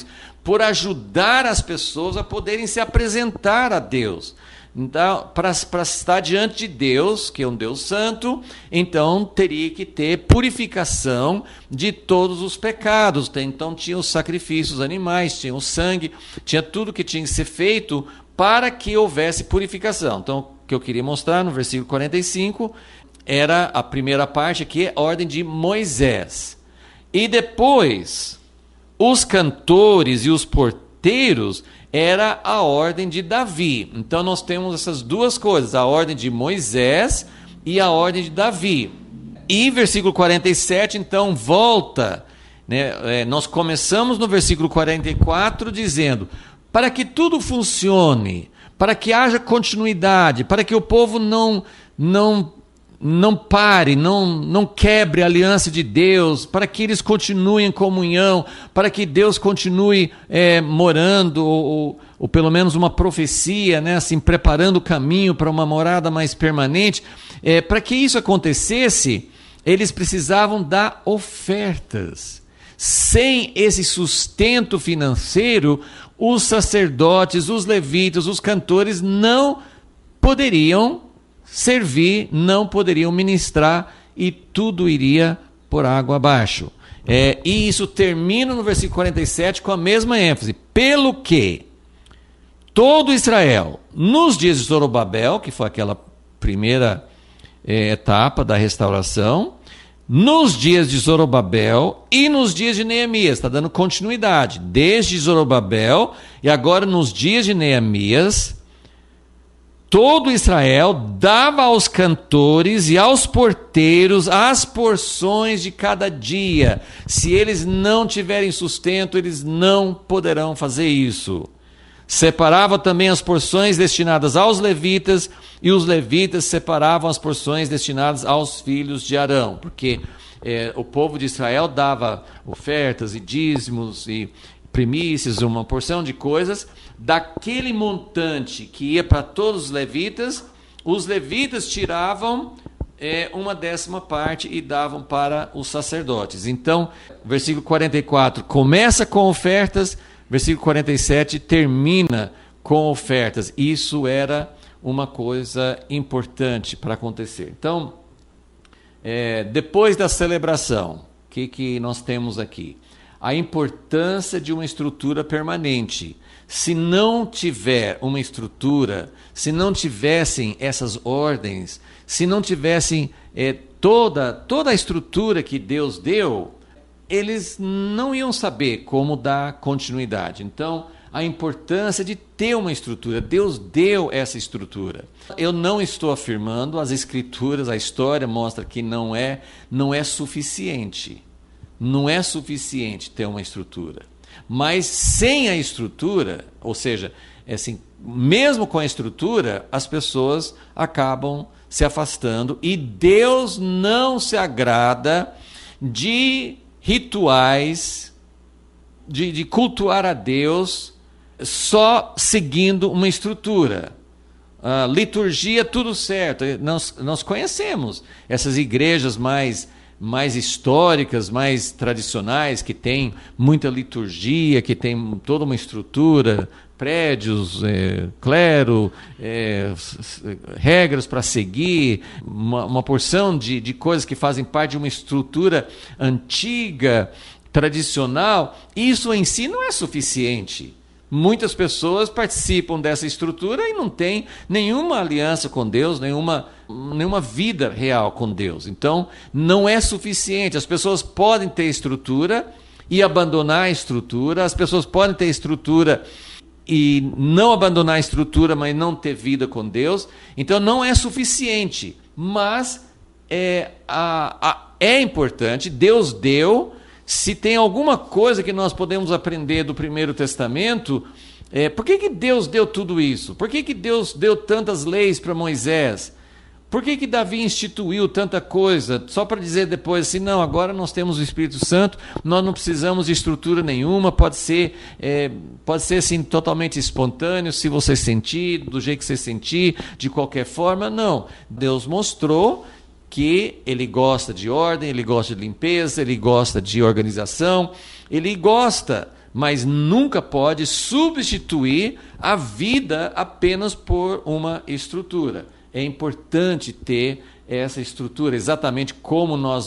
por ajudar as pessoas a poderem se apresentar a Deus. Então, para estar diante de Deus, que é um Deus santo, então teria que ter purificação de todos os pecados. Então tinha os sacrifícios animais, tinha o sangue, tinha tudo que tinha que ser feito para que houvesse purificação. Então, o que eu queria mostrar no versículo 45 era a primeira parte aqui, a ordem de Moisés. E depois, os cantores e os porteiros era a ordem de Davi. Então nós temos essas duas coisas, a ordem de Moisés e a ordem de Davi. E versículo 47, então, volta, né? Nós começamos no versículo 44 dizendo, para que tudo funcione, para que haja continuidade, para que o povo não pare, não quebre a aliança de Deus, para que eles continuem em comunhão, para que Deus continue morando, ou pelo menos uma profecia, né, assim, preparando o caminho para uma morada mais permanente. Para que isso acontecesse, eles precisavam dar ofertas. Sem esse sustento financeiro, os sacerdotes, os levitas, os cantores não poderiam servir, não poderiam ministrar e tudo iria por água abaixo. E isso termina no versículo 47 com a mesma ênfase. Pelo que todo Israel, nos dias de Zorobabel, que foi aquela primeira etapa da restauração, nos dias de Zorobabel e nos dias de Neemias, está dando continuidade, desde Zorobabel e agora nos dias de Neemias, todo Israel dava aos cantores e aos porteiros as porções de cada dia. Se eles não tiverem sustento, eles não poderão fazer isso. Separava também as porções destinadas aos levitas, e os levitas separavam as porções destinadas aos filhos de Arão, porque o povo de Israel dava ofertas e dízimos e primícias, uma porção de coisas. Daquele montante que ia para todos os levitas tiravam 1/10 e davam para os sacerdotes. Então, versículo 44 começa com ofertas, versículo 47 termina com ofertas. Isso era uma coisa importante para acontecer. Então, depois da celebração, o que nós temos aqui? A importância de uma estrutura permanente. Se não tiver uma estrutura, se não tivessem essas ordens, se não tivessem toda a estrutura que Deus deu, eles não iam saber como dar continuidade. Então, a importância de ter uma estrutura. Deus deu essa estrutura. Eu não estou afirmando, as escrituras, a história mostra que não é suficiente. Não é suficiente ter uma estrutura. Mas sem a estrutura, ou seja, assim, mesmo com a estrutura, as pessoas acabam se afastando e Deus não se agrada de rituais, de cultuar a Deus só seguindo uma estrutura. Liturgia, tudo certo. Nós conhecemos essas igrejas mais históricas, mais tradicionais, que tem muita liturgia, que tem toda uma estrutura, prédios, clero, regras para seguir, uma porção de coisas que fazem parte de uma estrutura antiga, tradicional. Isso em si não é suficiente. Muitas pessoas participam dessa estrutura e não têm nenhuma aliança com Deus, nenhuma vida real com Deus. Então, não é suficiente. As pessoas podem ter estrutura e abandonar a estrutura. As pessoas podem ter estrutura e não abandonar a estrutura, mas não ter vida com Deus. Então, não é suficiente. Mas é importante. Deus deu. Se tem alguma coisa que nós podemos aprender do Primeiro Testamento, por que Deus deu tudo isso? Por que Deus deu tantas leis para Moisés? Por que Davi instituiu tanta coisa? Só para dizer depois assim, não, agora nós temos o Espírito Santo, nós não precisamos de estrutura nenhuma, pode ser assim, totalmente espontâneo, se você sentir, do jeito que você sentir, de qualquer forma. Não, Deus mostrou que ele gosta de ordem, ele gosta de limpeza, ele gosta de organização, ele gosta, mas nunca pode substituir a vida apenas por uma estrutura. É importante ter essa estrutura, exatamente como nós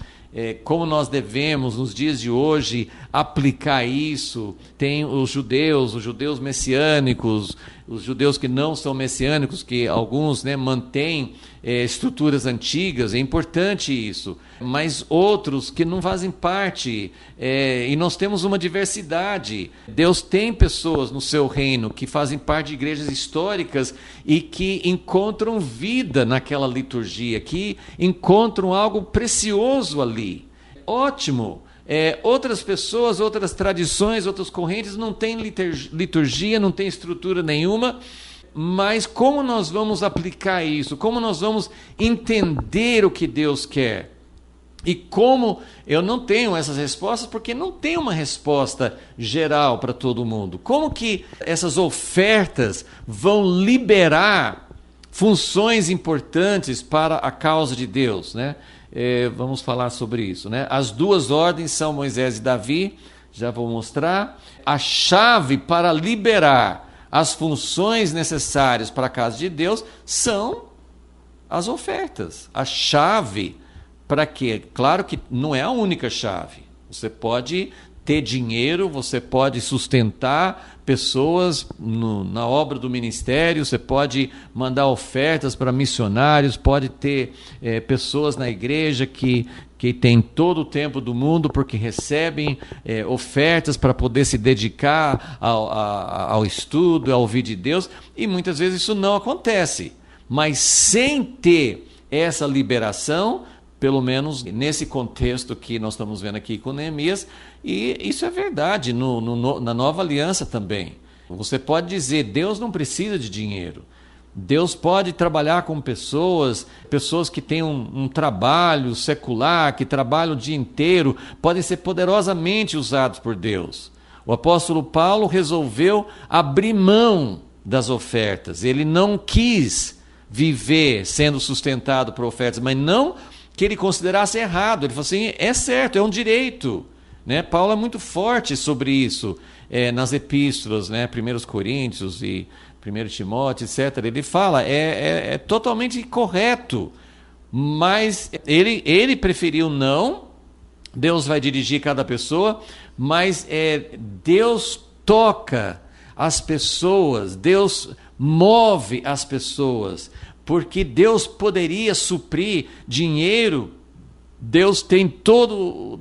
devemos, nos dias de hoje, aplicar isso. Tem os judeus messiânicos, os judeus que não são messiânicos, que alguns, mantêm estruturas antigas, é importante isso, mas outros que não fazem parte, e nós temos uma diversidade. Deus tem pessoas no seu reino que fazem parte de igrejas históricas e que encontram vida naquela liturgia, que encontram algo precioso ali. Ótimo! Outras pessoas, outras tradições, outras correntes não têm liturgia, não têm estrutura nenhuma, mas como nós vamos aplicar isso? Como nós vamos entender o que Deus quer? E como eu não tenho essas respostas, porque não tem uma resposta geral para todo mundo. Como que essas ofertas vão liberar funções importantes para a causa de Deus, né? Vamos falar sobre isso, né? As duas ordens são Moisés e Davi, já vou mostrar. A chave para liberar as funções necessárias para a casa de Deus são as ofertas. A chave para quê? Claro que não é a única chave. Você pode ter dinheiro, você pode sustentar pessoas na obra do ministério, você pode mandar ofertas para missionários, pode ter pessoas na igreja que têm todo o tempo do mundo porque recebem ofertas para poder se dedicar ao estudo, ao ouvir de Deus, e muitas vezes isso não acontece. Mas sem ter essa liberação, pelo menos nesse contexto que nós estamos vendo aqui com Neemias, e isso é verdade na nova aliança também. Você pode dizer, Deus não precisa de dinheiro. Deus pode trabalhar com pessoas que têm um trabalho secular, que trabalham o dia inteiro, podem ser poderosamente usados por Deus. O apóstolo Paulo resolveu abrir mão das ofertas. Ele não quis viver sendo sustentado por ofertas, mas não que ele considerasse errado. Ele falou assim, é certo, é um direito, né? Paulo é muito forte sobre isso, nas epístolas, né? 1 Coríntios e 1 Timóteo, etc. Ele fala, é totalmente correto, mas ele preferiu não. Deus vai dirigir cada pessoa, mas Deus toca as pessoas, Deus move as pessoas, porque Deus poderia suprir dinheiro. Deus tem todos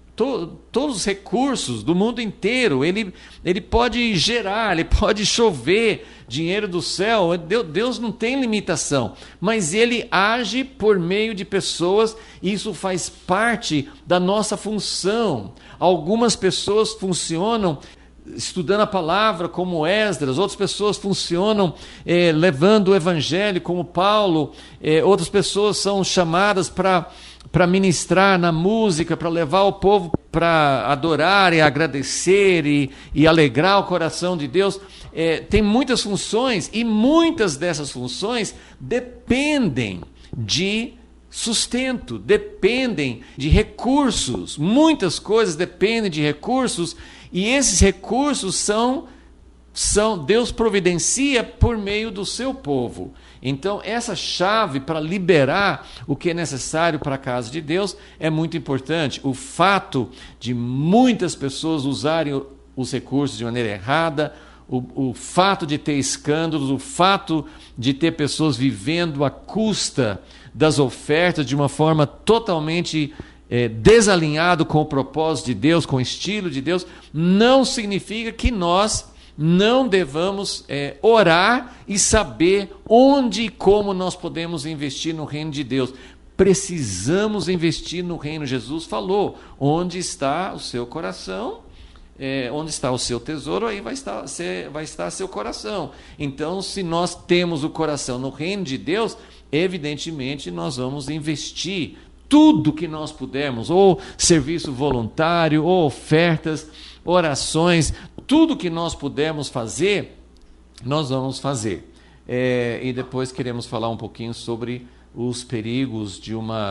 os recursos do mundo inteiro. Ele pode gerar, ele pode chover dinheiro do céu. Deus não tem limitação, mas ele age por meio de pessoas, e isso faz parte da nossa função. Algumas pessoas funcionam estudando a palavra, como Esdras. Outras pessoas funcionam levando o evangelho, como Paulo. Outras pessoas são chamadas para ministrar na música, para levar o povo para adorar e agradecer e alegrar o coração de Deus. Tem muitas funções, e muitas dessas funções dependem de sustento, dependem de recursos. Muitas coisas dependem de recursos, e esses recursos são Deus providencia por meio do seu povo. Então, essa chave para liberar o que é necessário para a casa de Deus é muito importante. O fato de muitas pessoas usarem os recursos de maneira errada, o fato de ter escândalos, o fato de ter pessoas vivendo à custa das ofertas de uma forma totalmente desalinhado com o propósito de Deus, com o estilo de Deus, não significa que nós não devamos orar e saber onde e como nós podemos investir no reino de Deus. Precisamos investir no reino. Jesus falou, onde está o seu coração, onde está o seu tesouro, aí vai estar seu coração. Então, se nós temos o coração no reino de Deus, evidentemente nós vamos investir tudo que nós pudermos, ou serviço voluntário, ou ofertas, orações, tudo que nós pudermos fazer, nós vamos fazer. E depois queremos falar um pouquinho sobre os perigos de uma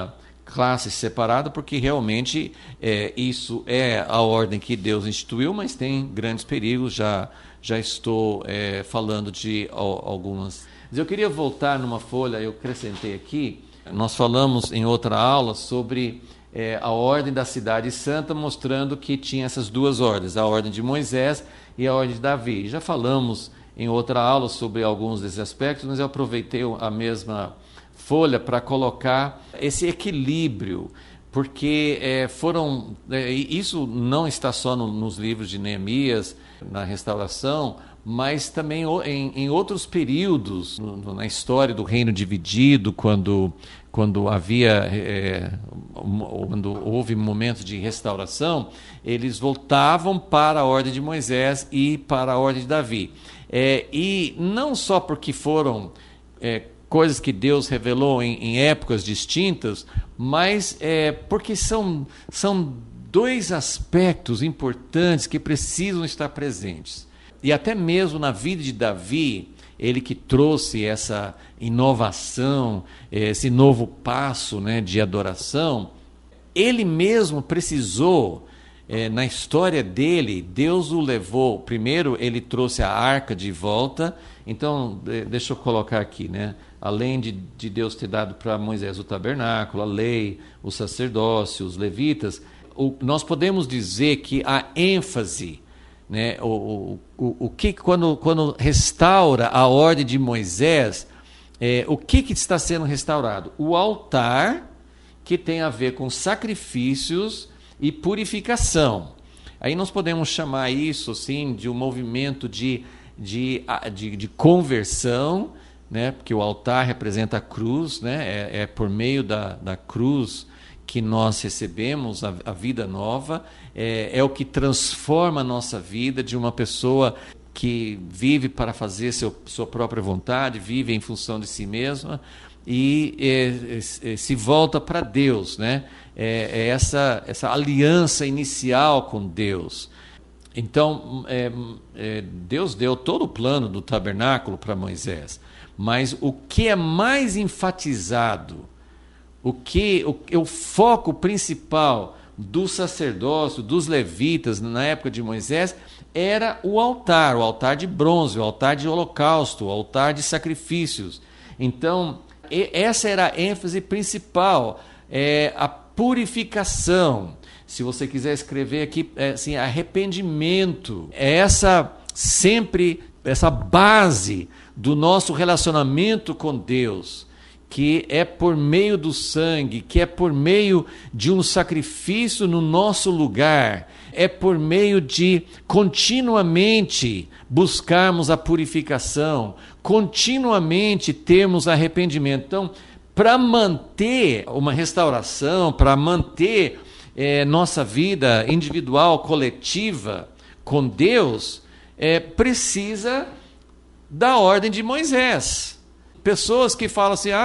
classe separada, porque realmente isso é a ordem que Deus instituiu, mas tem grandes perigos, já estou falando de algumas. Mas eu queria voltar numa folha, eu acrescentei aqui, nós falamos em outra aula sobre a ordem da cidade santa, mostrando que tinha essas duas ordens, a ordem de Moisés e a ordem de Davi. Já falamos em outra aula sobre alguns desses aspectos, mas eu aproveitei a mesma folha para colocar esse equilíbrio, porque isso não está só nos livros de Neemias, na restauração, mas também em outros períodos na história do reino dividido, quando houve momentos de restauração, eles voltavam para a ordem de Moisés e para a ordem de Davi. E não só porque foram coisas que Deus revelou em épocas distintas, mas porque são dois aspectos importantes que precisam estar presentes. E até mesmo na vida de Davi, ele que trouxe essa inovação, esse novo passo, né, de adoração, ele mesmo precisou, na história dele, Deus o levou. Primeiro, ele trouxe a arca de volta. Então, deixa eu colocar aqui, né? Além de Deus ter dado para Moisés o tabernáculo, a lei, o sacerdócio, os levitas, nós podemos dizer que a ênfase, né, o que quando restaura a ordem de Moisés, o que está sendo restaurado? O altar, que tem a ver com sacrifícios e purificação. Aí nós podemos chamar isso assim, de um movimento de conversão, né, porque o altar representa a cruz, né, é por meio da cruz que nós recebemos a vida nova, é o que transforma a nossa vida de uma pessoa que vive para fazer sua própria vontade, vive em função de si mesma e se volta para Deus, né? Essa aliança inicial com Deus. Então, Deus deu todo o plano do tabernáculo para Moisés, mas o que é mais enfatizado, o foco principal do sacerdócio, dos levitas, na época de Moisés, era o altar de bronze, o altar de holocausto, o altar de sacrifícios. Então, essa era a ênfase principal, a purificação. Se você quiser escrever aqui, assim, arrependimento. Sempre essa base do nosso relacionamento com Deus, que é por meio do sangue, que é por meio de um sacrifício no nosso lugar, é por meio de continuamente buscarmos a purificação, continuamente termos arrependimento. Então, para manter uma restauração, para manter nossa vida individual, coletiva com Deus, precisa da ordem de Moisés. Pessoas que falam assim,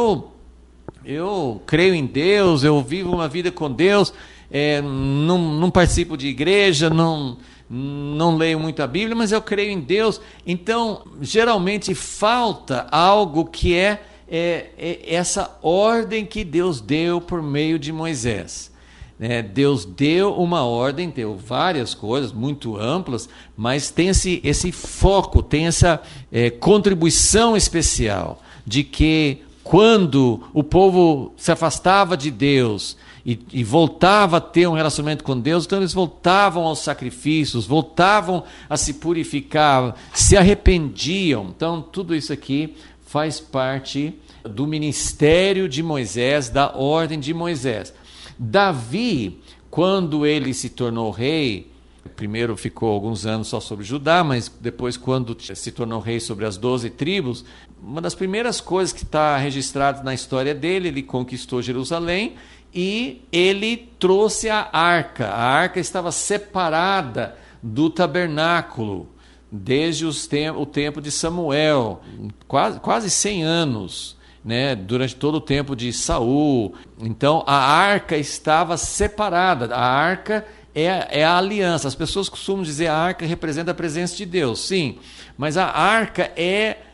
eu creio em Deus, eu vivo uma vida com Deus, não participo de igreja, não leio muito a Bíblia, mas eu creio em Deus. Então, geralmente falta algo que é essa ordem que Deus deu por meio de Moisés. Deus deu uma ordem, deu várias coisas muito amplas, mas tem esse foco, tem essa contribuição especial de que quando o povo se afastava de Deus e voltava a ter um relacionamento com Deus, então eles voltavam aos sacrifícios, voltavam a se purificar, se arrependiam. Então tudo isso aqui faz parte do ministério de Moisés, da ordem de Moisés. Davi, quando ele se tornou rei, primeiro ficou alguns anos só sobre Judá, mas depois, quando se tornou rei sobre as 12 tribos, uma das primeiras coisas que está registrada na história dele, ele conquistou Jerusalém e ele trouxe a arca. A arca estava separada do tabernáculo desde o tempo de Samuel, quase 100 anos. Durante todo o tempo de Saul. Então a arca estava separada. A arca é a aliança. As pessoas costumam dizer que a arca representa a presença de Deus, sim, mas a arca é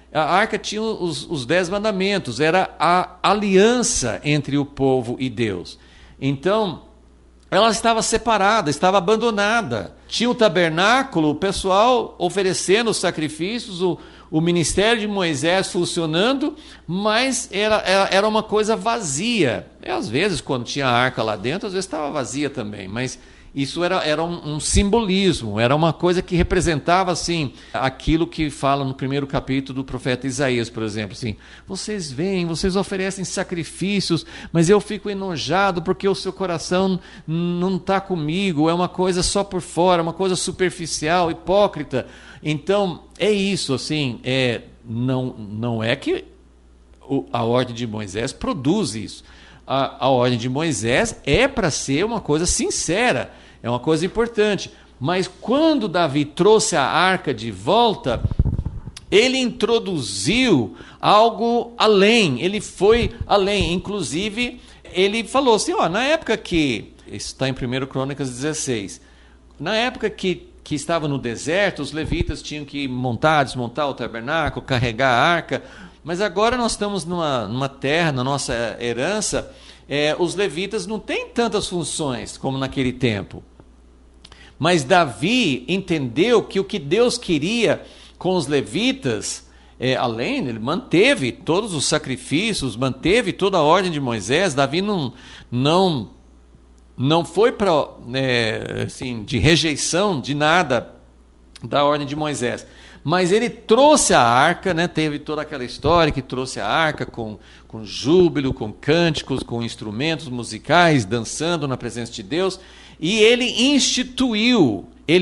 A arca tinha os 10 mandamentos, era a aliança entre o povo e Deus. Então, ela estava separada, estava abandonada. Tinha o tabernáculo, o pessoal oferecendo os sacrifícios, o ministério de Moisés funcionando, mas era uma coisa vazia. E às vezes, quando tinha a arca lá dentro, às vezes estava vazia também, mas isso era um simbolismo, era uma coisa que representava assim, aquilo que fala no primeiro capítulo do profeta Isaías, por exemplo, assim, vocês vêm, vocês oferecem sacrifícios, mas eu fico enojado porque o seu coração não está comigo, é uma coisa só por fora, uma coisa superficial, hipócrita. Então, é isso, assim, não é que a ordem de Moisés produz isso. A ordem de Moisés é para ser uma coisa sincera, é uma coisa importante. Mas quando Davi trouxe a arca de volta, ele introduziu algo além, ele foi além. Inclusive, ele falou assim, na época que, isso está em 1 Crônicas 16, na época que estava no deserto, os levitas tinham que montar, desmontar o tabernáculo, carregar a arca. Mas agora nós estamos numa terra, na nossa herança, os levitas não têm tantas funções como naquele tempo. Mas Davi entendeu que o que Deus queria com os levitas, ele manteve todos os sacrifícios, manteve toda a ordem de Moisés. Davi não foi para assim, de rejeição de nada da ordem de Moisés. Mas ele trouxe a arca, teve toda aquela história que trouxe a arca com júbilo, com cânticos, com instrumentos musicais, dançando na presença de Deus, e ele instituiu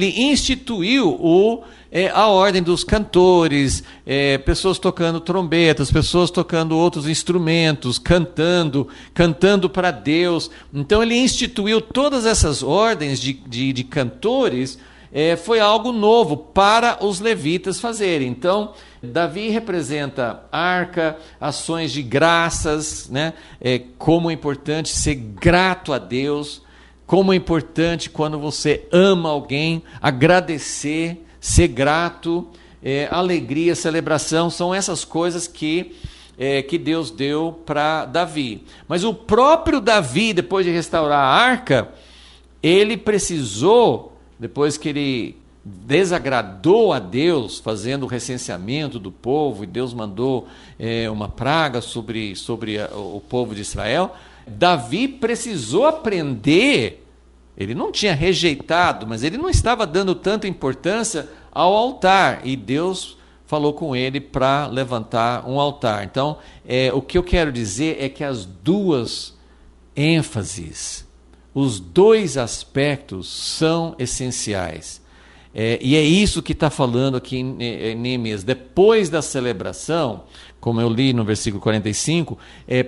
a ordem dos cantores, pessoas tocando trombetas, pessoas tocando outros instrumentos, cantando para Deus. Então ele instituiu todas essas ordens de cantores. Foi algo novo para os levitas fazerem. Então, Davi representa arca, ações de graças, como é importante ser grato a Deus, como é importante quando você ama alguém, agradecer, ser grato, alegria, celebração, são essas coisas que Deus deu para Davi. Mas o próprio Davi, depois de restaurar a arca, ele precisou, depois que ele desagradou a Deus, fazendo o recenseamento do povo, e Deus mandou uma praga sobre o povo de Israel, Davi precisou aprender. Ele não tinha rejeitado, mas ele não estava dando tanta importância ao altar, e Deus falou com ele para levantar um altar. Então, o que eu quero dizer é que as duas ênfases, os dois aspectos são essenciais. E é isso que está falando aqui em Neemias. Depois da celebração, como eu li no versículo 45,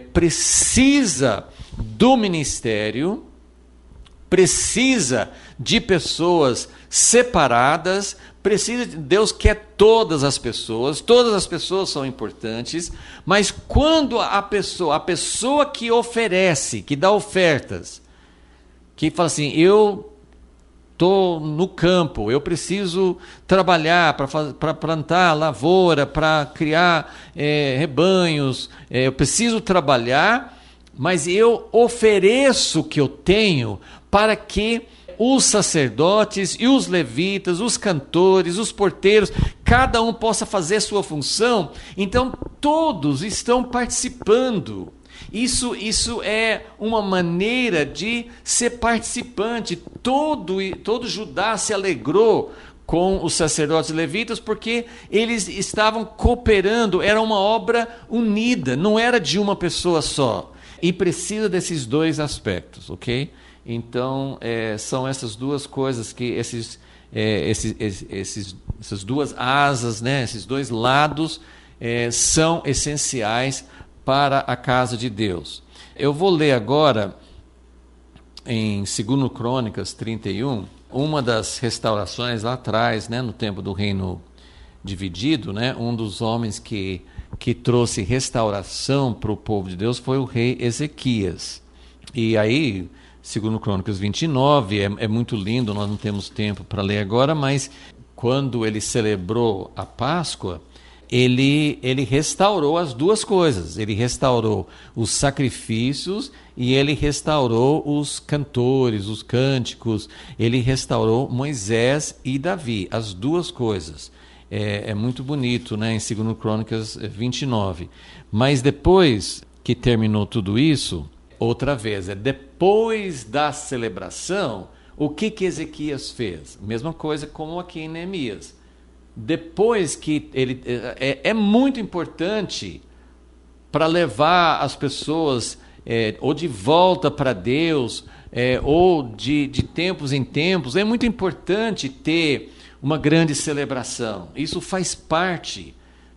precisa do ministério, precisa de pessoas separadas, Deus quer todas as pessoas são importantes, mas quando a pessoa que oferece, que dá ofertas, que fala assim, eu estou no campo, eu preciso trabalhar para plantar lavoura, para criar rebanhos, eu preciso trabalhar, mas eu ofereço o que eu tenho para que os sacerdotes e os levitas, os cantores, os porteiros, cada um possa fazer sua função. Então todos estão participando. Isso é uma maneira de ser participante. Todo Judá se alegrou com os sacerdotes levitas, porque eles estavam cooperando, era uma obra unida, não era de uma pessoa só. E precisa desses dois aspectos, ok? Então, são essas duas coisas que essas duas asas, esses dois lados são essenciais para a casa de Deus. Eu vou ler agora em 2 Crônicas 31, uma das restaurações lá atrás, no tempo do reino dividido, um dos homens que trouxe restauração para o povo de Deus foi o rei Ezequias. E aí, 2 Crônicas 29, é muito lindo, nós não temos tempo para ler agora, mas quando ele celebrou a Páscoa, ele restaurou as duas coisas. Ele restaurou os sacrifícios e ele restaurou os cantores, os cânticos. Ele restaurou Moisés e Davi, as duas coisas. É muito bonito, né, em 2 Crônicas 29. Mas depois que terminou tudo isso, outra vez, depois da celebração, o que Ezequias fez? Mesma coisa como aqui em Neemias. Depois que ele... É muito importante para levar as pessoas ou de volta para Deus, ou de tempos em tempos, é muito importante ter uma grande celebração. Isso faz parte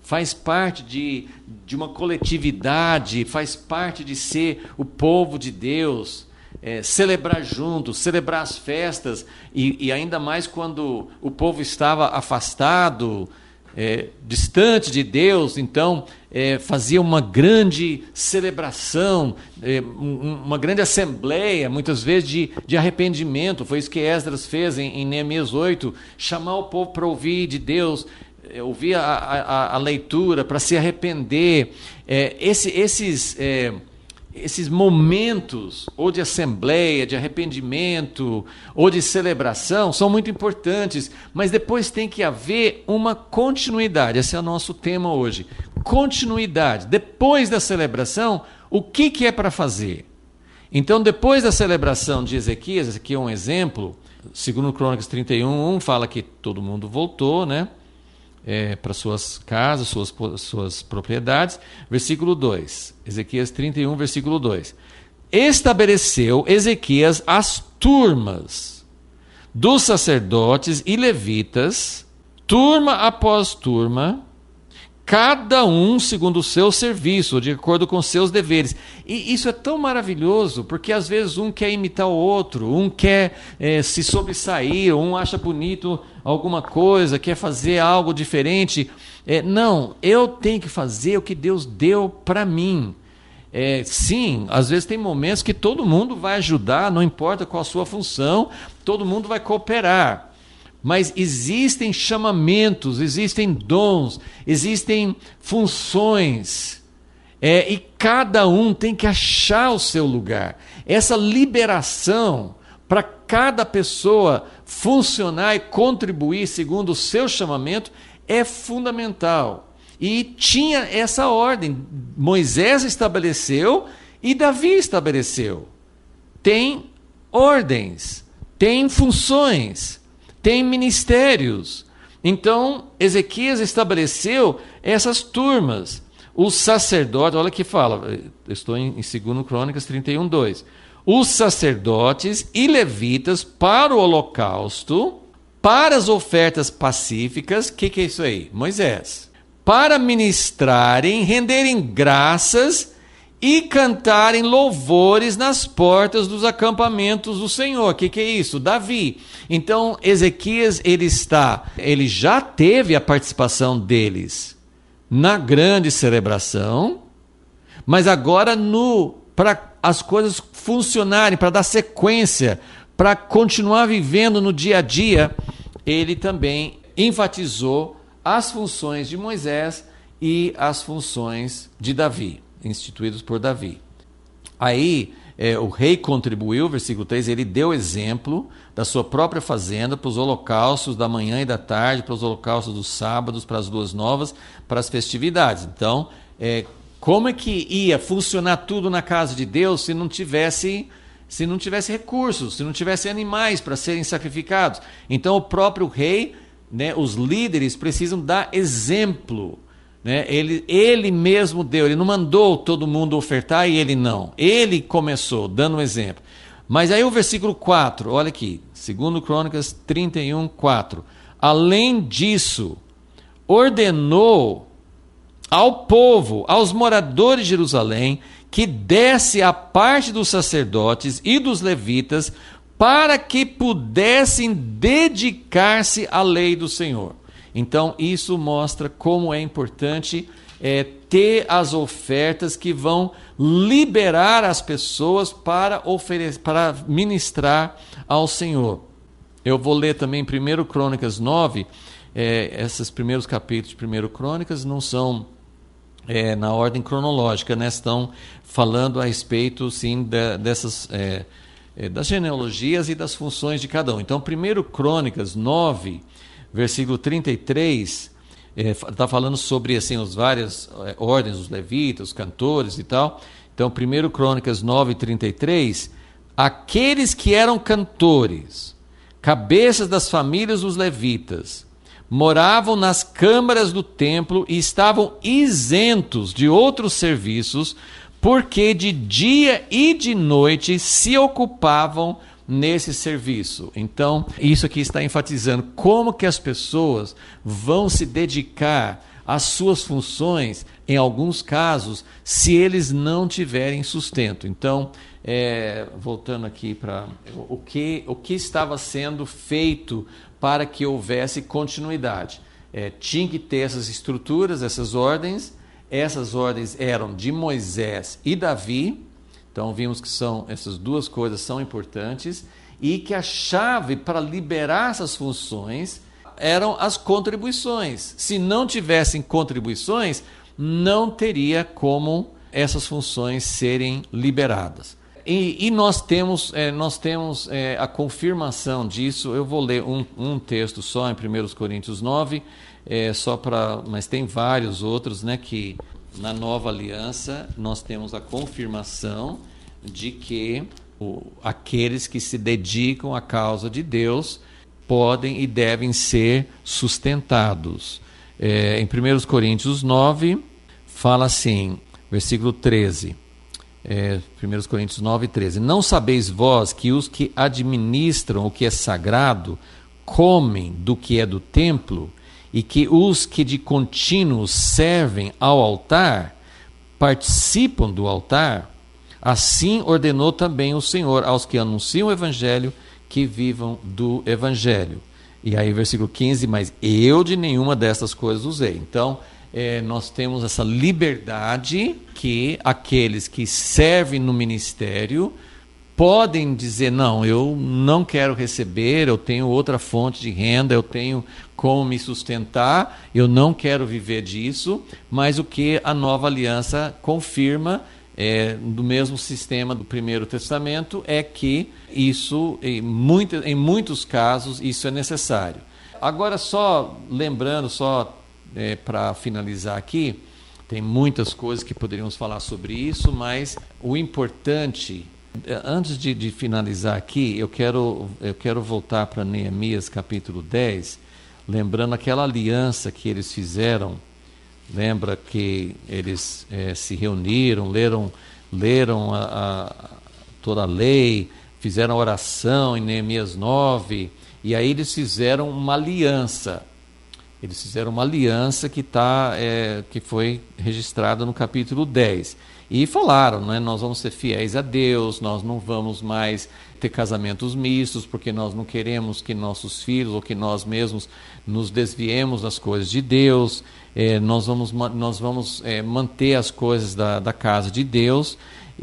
de uma coletividade, faz parte de ser o povo de Deus, celebrar juntos, celebrar as festas, e ainda mais quando o povo estava afastado, distante de Deus, então fazia uma grande celebração, uma grande assembleia, muitas vezes de arrependimento. Foi isso que Esdras fez em Neemias 8, chamar o povo para ouvir de Deus, ouvir a leitura, para se arrepender. Esses momentos, ou de assembleia, de arrependimento, ou de celebração, são muito importantes, mas depois tem que haver uma continuidade. Esse é o nosso tema hoje. Continuidade. Depois da celebração, o que é para fazer? Então, depois da celebração de Ezequias, esse aqui é um exemplo, segundo Crônicas 31, fala que todo mundo voltou, né? Para suas casas, suas propriedades. Versículo 2, Ezequias 31, versículo 2. Estabeleceu Ezequias as turmas dos sacerdotes e levitas, turma após turma, cada um segundo o seu serviço, de acordo com seus deveres. E isso é tão maravilhoso, porque às vezes um quer imitar o outro, um quer se sobressair, um acha bonito alguma coisa, quer fazer algo diferente. Não, eu tenho que fazer o que Deus deu para mim. Sim, às vezes tem momentos que todo mundo vai ajudar, não importa qual a sua função, todo mundo vai cooperar. Mas existem chamamentos, existem dons, existem funções, e cada um tem que achar o seu lugar. Essa liberação para cada pessoa funcionar e contribuir segundo o seu chamamento é fundamental. E tinha essa ordem. Moisés estabeleceu e Davi estabeleceu. Tem ordens, tem funções, tem ministérios. Então, Ezequias estabeleceu essas turmas. Os sacerdotes, olha que fala, estou em 2 Crônicas 31, 2. Os sacerdotes e levitas para o holocausto, para as ofertas pacíficas, o que é isso aí? Moisés. Para ministrarem, renderem graças e cantarem louvores nas portas dos acampamentos do Senhor. O que é isso? Davi. Então, Ezequias, ele já teve a participação deles na grande celebração, mas agora para as coisas funcionarem, para dar sequência, para continuar vivendo no dia a dia, ele também enfatizou as funções de Moisés e as funções de Davi, instituídos por Davi. Aí o rei contribuiu, versículo 3, ele deu exemplo da sua própria fazenda para os holocaustos da manhã e da tarde, para os holocaustos dos sábados, para as luas novas, para as festividades. Então, como é que ia funcionar tudo na casa de Deus se não tivesse recursos, se não tivesse animais para serem sacrificados? Então, o próprio rei, né, os líderes precisam dar exemplo. Né? Ele mesmo deu, ele não mandou todo mundo ofertar e ele não. Ele começou dando um exemplo. Mas aí o versículo 4, olha aqui, 2 Crônicas 31, 4. Além disso, ordenou ao povo, aos moradores de Jerusalém, que desse a parte dos sacerdotes e dos levitas para que pudessem dedicar-se à lei do Senhor. Então, isso mostra como é importante ter as ofertas que vão liberar as pessoas para ministrar ao Senhor. Eu vou ler também 1 Crônicas 9, esses primeiros capítulos de 1 Crônicas não são na ordem cronológica, né? Estão falando a respeito, sim, das genealogias e das funções de cada um. Então, 1 Crônicas 9, versículo 33, está falando sobre assim, as várias ordens, os levitas, os cantores e tal. Então, 1 Crônicas 9, 33, aqueles que eram cantores, cabeças das famílias dos levitas, moravam nas câmaras do templo e estavam isentos de outros serviços, porque de dia e de noite se ocupavam nesse serviço. Então, isso aqui está enfatizando como que as pessoas vão se dedicar às suas funções, em alguns casos, se eles não tiverem sustento. Então, voltando aqui para o que estava sendo feito para que houvesse continuidade. Tinha que ter essas estruturas, essas ordens eram de Moisés e Davi. Então vimos que essas duas coisas são importantes, e que a chave para liberar essas funções eram as contribuições. Se não tivessem contribuições, não teria como essas funções serem liberadas. E nós temos a confirmação disso. Eu vou ler um texto só em 1 Coríntios 9, mas tem vários outros, né, que na Nova Aliança nós temos a confirmação de que aqueles que se dedicam à causa de Deus podem e devem ser sustentados. Em 1 Coríntios 9, fala assim, versículo 13, 1 Coríntios 9, 13, não sabeis vós que os que administram o que é sagrado comem do que é do templo, e que os que de contínuo servem ao altar participam do altar? Assim ordenou também o Senhor aos que anunciam o Evangelho que vivam do Evangelho. E aí versículo 15, mas eu de nenhuma dessas coisas usei. Então, nós temos essa liberdade que aqueles que servem no ministério podem dizer, não, eu não quero receber, eu tenho outra fonte de renda, eu tenho como me sustentar, eu não quero viver disso, mas o que a Nova Aliança confirma, do mesmo sistema do Primeiro Testamento, é que isso, em muitos casos, isso é necessário. Agora, só lembrando, para finalizar aqui, tem muitas coisas que poderíamos falar sobre isso, mas o importante, antes de finalizar aqui, eu quero voltar para Neemias capítulo 10, lembrando aquela aliança que eles fizeram. Lembra que eles se reuniram, leram toda a lei, fizeram oração em Neemias 9, e aí eles fizeram uma aliança. Eles fizeram uma aliança que foi registrada no capítulo 10. E falaram, né, nós vamos ser fiéis a Deus, nós não vamos mais ter casamentos mistos, porque nós não queremos que nossos filhos ou que nós mesmos nos desviemos das coisas de Deus. Nós vamos manter as coisas da casa de Deus.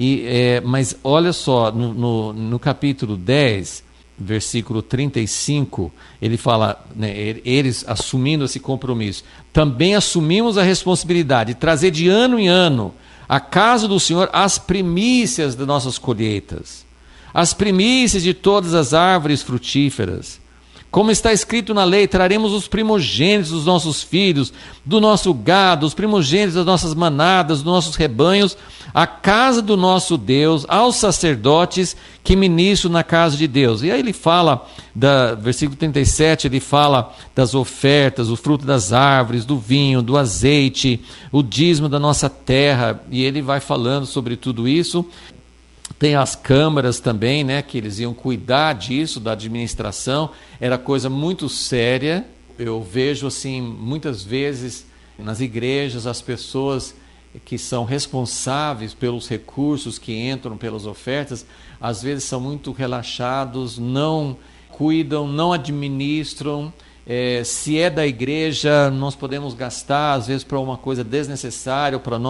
Mas olha só, no capítulo 10, versículo 35, ele fala, né, eles assumindo esse compromisso, também assumimos a responsabilidade de trazer de ano em ano à casa do Senhor as primícias das nossas colheitas, as primícias de todas as árvores frutíferas. Como está escrito na lei, traremos os primogênitos dos nossos filhos, do nosso gado, os primogênitos das nossas manadas, dos nossos rebanhos, à casa do nosso Deus, aos sacerdotes que ministram na casa de Deus. E aí ele fala, versículo 37, ele fala das ofertas, o fruto das árvores, do vinho, do azeite, o dízimo da nossa terra, e ele vai falando sobre tudo isso. Tem as câmaras também, né, que eles iam cuidar disso, da administração. Era coisa muito séria. Eu vejo assim, muitas vezes nas igrejas, as pessoas que são responsáveis pelos recursos que entram pelas ofertas, às vezes são muito relaxados, não cuidam, não administram. Se é da igreja, nós podemos gastar, às vezes, para uma coisa desnecessária, para o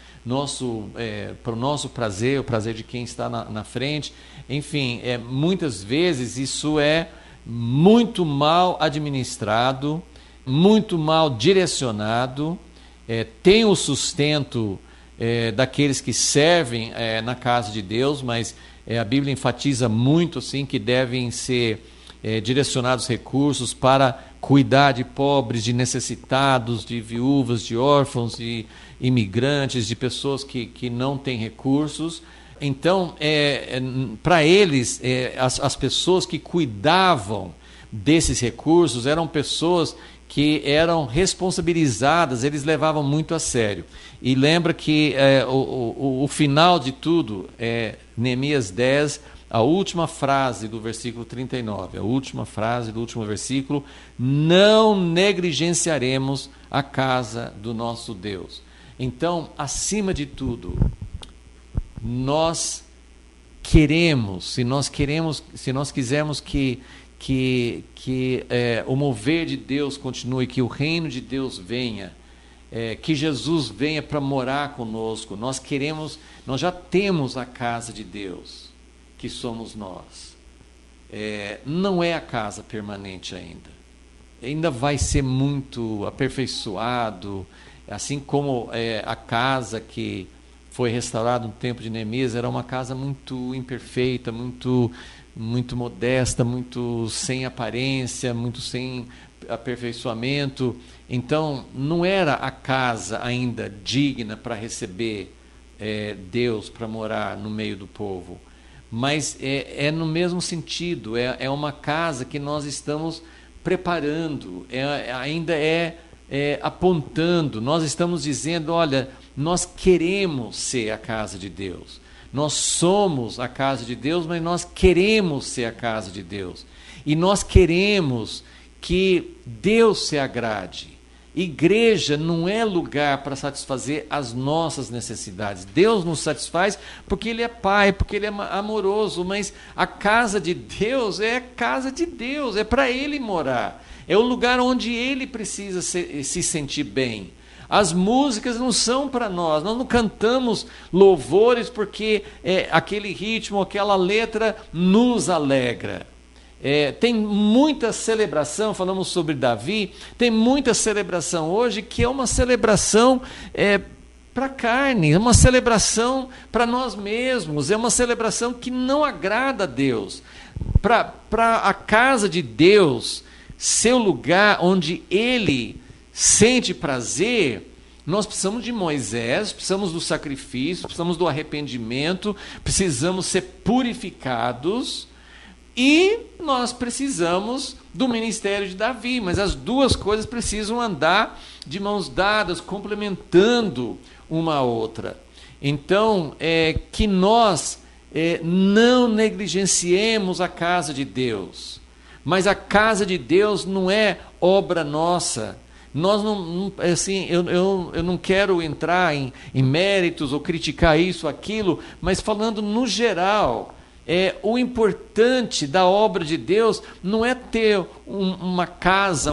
nosso prazer, o prazer de quem está na frente. Enfim, muitas vezes isso é muito mal administrado, muito mal direcionado, tem o sustento daqueles que servem na casa de Deus, mas a Bíblia enfatiza muito assim, que devem ser direcionados recursos para cuidar de pobres, de necessitados, de viúvas, de órfãos, de imigrantes, de pessoas que não têm recursos. Então, para eles, as pessoas que cuidavam desses recursos eram pessoas que eram responsabilizadas, eles levavam muito a sério. E lembra que o final de tudo, Neemias 10, a última frase do versículo 39, a última frase do último versículo: não negligenciaremos a casa do nosso Deus. Então, acima de tudo, nós queremos, se nós quisermos que o mover de Deus continue, que o reino de Deus venha, que Jesus venha para morar conosco, nós já temos a casa de Deus, que somos nós. Não é a casa permanente ainda vai ser muito aperfeiçoado, assim como a casa que foi restaurada no tempo de Neemias era uma casa muito imperfeita, muito modesta, muito sem aparência, muito sem aperfeiçoamento. Então, não era a casa ainda digna para receber Deus, para morar no meio do povo. Mas é no mesmo sentido, é uma casa que nós estamos preparando, ainda apontando, nós estamos dizendo, olha, nós queremos ser a casa de Deus. Nós somos a casa de Deus, mas nós queremos ser a casa de Deus. E nós queremos que Deus se agrade. Igreja não é lugar para satisfazer as nossas necessidades. Deus nos satisfaz porque Ele é Pai, porque Ele é amoroso, mas a casa de Deus é a casa de Deus, é para Ele morar. É o lugar onde Ele precisa se sentir bem. As músicas não são para nós não cantamos louvores porque aquele ritmo, aquela letra nos alegra. Tem muita celebração, falamos sobre Davi, tem muita celebração hoje que é uma celebração para a carne, é uma celebração para nós mesmos, é uma celebração que não agrada a Deus. Para a casa de Deus ser o lugar onde Ele sente prazer, nós precisamos de Moisés, precisamos do sacrifício, precisamos do arrependimento, precisamos ser purificados e nós precisamos do ministério de Davi, mas as duas coisas precisam andar de mãos dadas, complementando uma a outra. Então, que nós não negligenciemos a casa de Deus, mas a casa de Deus não é obra nossa. Nós não assim, eu não quero entrar em méritos ou criticar isso, aquilo, mas falando no geral, o importante da obra de Deus não é ter uma casa,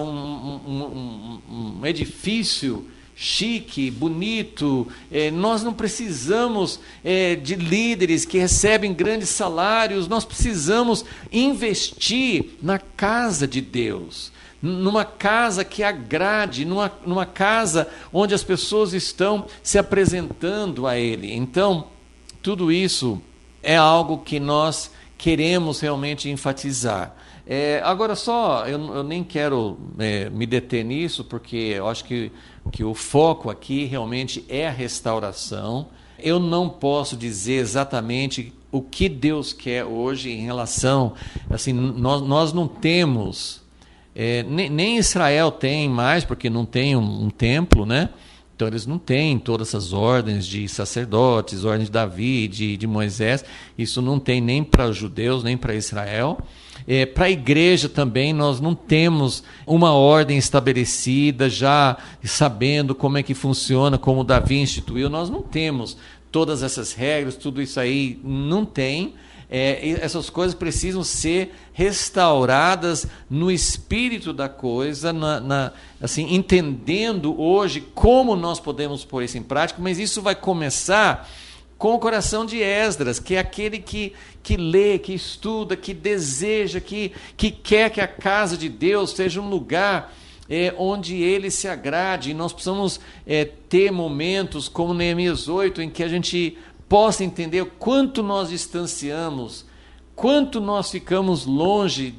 um edifício chique, bonito. Nós não precisamos de líderes que recebem grandes salários, nós precisamos investir na casa de Deus, numa casa que agrade, numa casa onde as pessoas estão se apresentando a Ele. Então, tudo isso é algo que nós queremos realmente enfatizar. Agora eu nem quero me deter nisso, porque eu acho que o foco aqui realmente é a restauração. Eu não posso dizer exatamente o que Deus quer hoje em relação, assim, nós não temos, nem Israel tem mais, porque não tem um templo, né? Então eles não têm todas essas ordens de sacerdotes, ordens de Davi, de Moisés. Isso não tem nem para os judeus, nem para Israel. Para a igreja também nós não temos uma ordem estabelecida, já sabendo como é que funciona, como Davi instituiu. Nós não temos todas essas regras, tudo isso aí não tem. Essas coisas precisam ser restauradas no espírito da coisa, assim, entendendo hoje como nós podemos pôr isso em prática, mas isso vai começar com o coração de Esdras, que é aquele que lê, que estuda, que deseja, que quer que a casa de Deus seja um lugar onde Ele se agrade. E nós precisamos ter momentos como Neemias 8, em que a gente possa entender o quanto nós distanciamos, quanto nós ficamos longe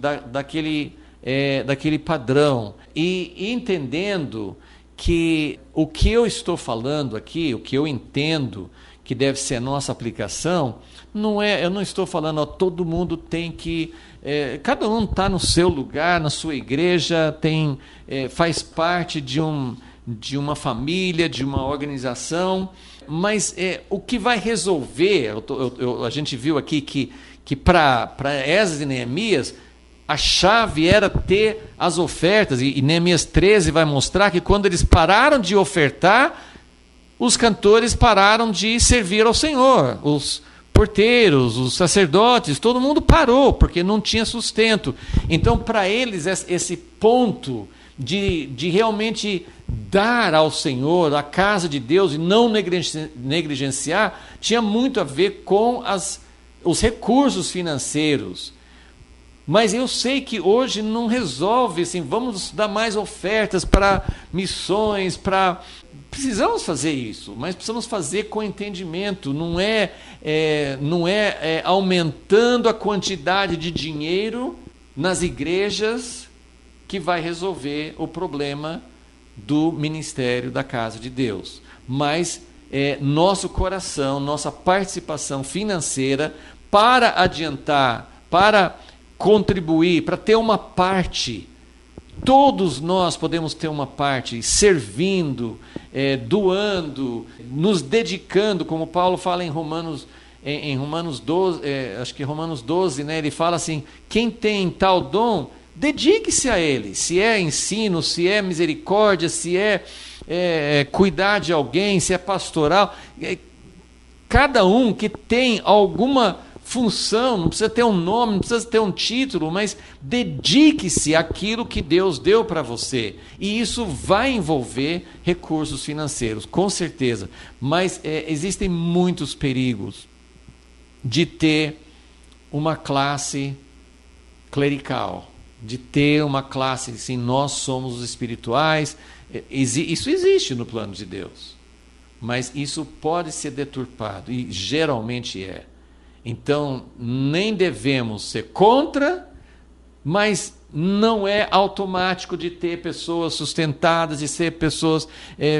daquele padrão, e entendendo que o que eu estou falando aqui, o que eu entendo que deve ser a nossa aplicação, eu não estou falando, todo mundo tem que, cada um está no seu lugar, na sua igreja, faz parte de uma família, de uma organização, mas o que vai resolver, a gente viu aqui que para Esdras e Neemias, a chave era ter as ofertas, e Neemias 13 vai mostrar que quando eles pararam de ofertar, os cantores pararam de servir ao Senhor, os porteiros, os sacerdotes, todo mundo parou, porque não tinha sustento. Então, para eles, esse ponto de realmente dar ao Senhor, a casa de Deus, e não negligenciar, tinha muito a ver com os recursos financeiros. Mas eu sei que hoje não resolve, assim, vamos dar mais ofertas para missões, precisamos fazer isso, mas precisamos fazer com entendimento, não é aumentando a quantidade de dinheiro nas igrejas que vai resolver o problema do ministério da casa de Deus, mas nosso coração, nossa participação financeira para adiantar, para contribuir, para ter uma parte. Todos nós podemos ter uma parte, servindo, doando, nos dedicando, como Paulo fala em Romanos 12, acho que Romanos 12, né, ele fala assim, quem tem tal dom, dedique-se a ele, se é ensino, se é misericórdia, se é cuidar de alguém, se é pastoral, cada um que tem alguma função, não precisa ter um nome, não precisa ter um título, mas dedique-se àquilo que Deus deu para você. E isso vai envolver recursos financeiros, com certeza. Mas existem muitos perigos de ter uma classe clerical, de ter uma classe assim, nós somos os espirituais. Isso existe no plano de Deus, mas isso pode ser deturpado, e geralmente é. Então, nem devemos ser contra, mas não é automático de ter pessoas sustentadas, de ser pessoas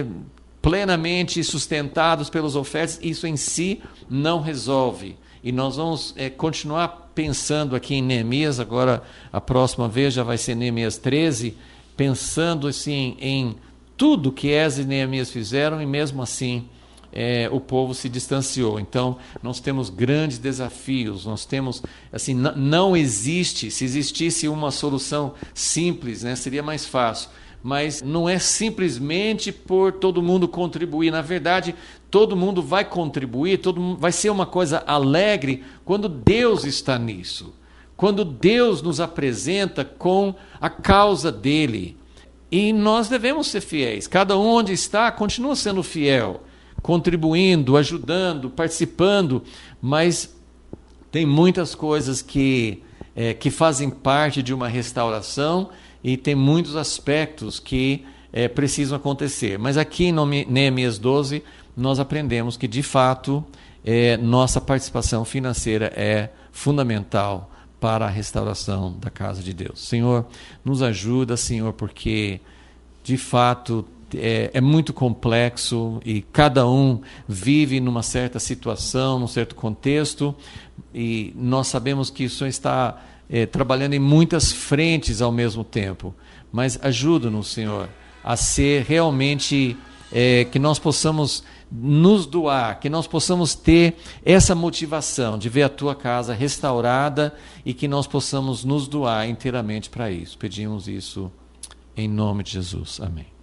plenamente sustentadas pelas ofertas. Isso em si não resolve. E nós vamos continuar pensando aqui em Neemias, agora a próxima vez já vai ser Neemias 13, pensando assim, em tudo que Esdras e Neemias fizeram, e mesmo assim o povo se distanciou. Então, nós temos grandes desafios, nós temos, assim, não existe, se existisse uma solução simples, né, seria mais fácil, mas não é simplesmente por todo mundo contribuir. Na verdade, todo mundo vai contribuir, todo mundo, vai ser uma coisa alegre quando Deus está nisso, quando Deus nos apresenta com a causa dele. E nós devemos ser fiéis, cada um onde está continua sendo fiel, contribuindo, ajudando, participando, mas tem muitas coisas que fazem parte de uma restauração, e tem muitos aspectos que precisam acontecer. Mas aqui em Neemias 12, nós aprendemos que, de fato, nossa participação financeira é fundamental para a restauração da casa de Deus. Senhor, nos ajuda, Senhor, porque, de fato, é muito complexo, e cada um vive numa certa situação, num certo contexto, e nós sabemos que o Senhor está trabalhando em muitas frentes ao mesmo tempo. Mas ajuda-nos, Senhor, a ser realmente, que nós possamos nos doar, que nós possamos ter essa motivação de ver a Tua casa restaurada, e que nós possamos nos doar inteiramente para isso. Pedimos isso em nome de Jesus. Amém.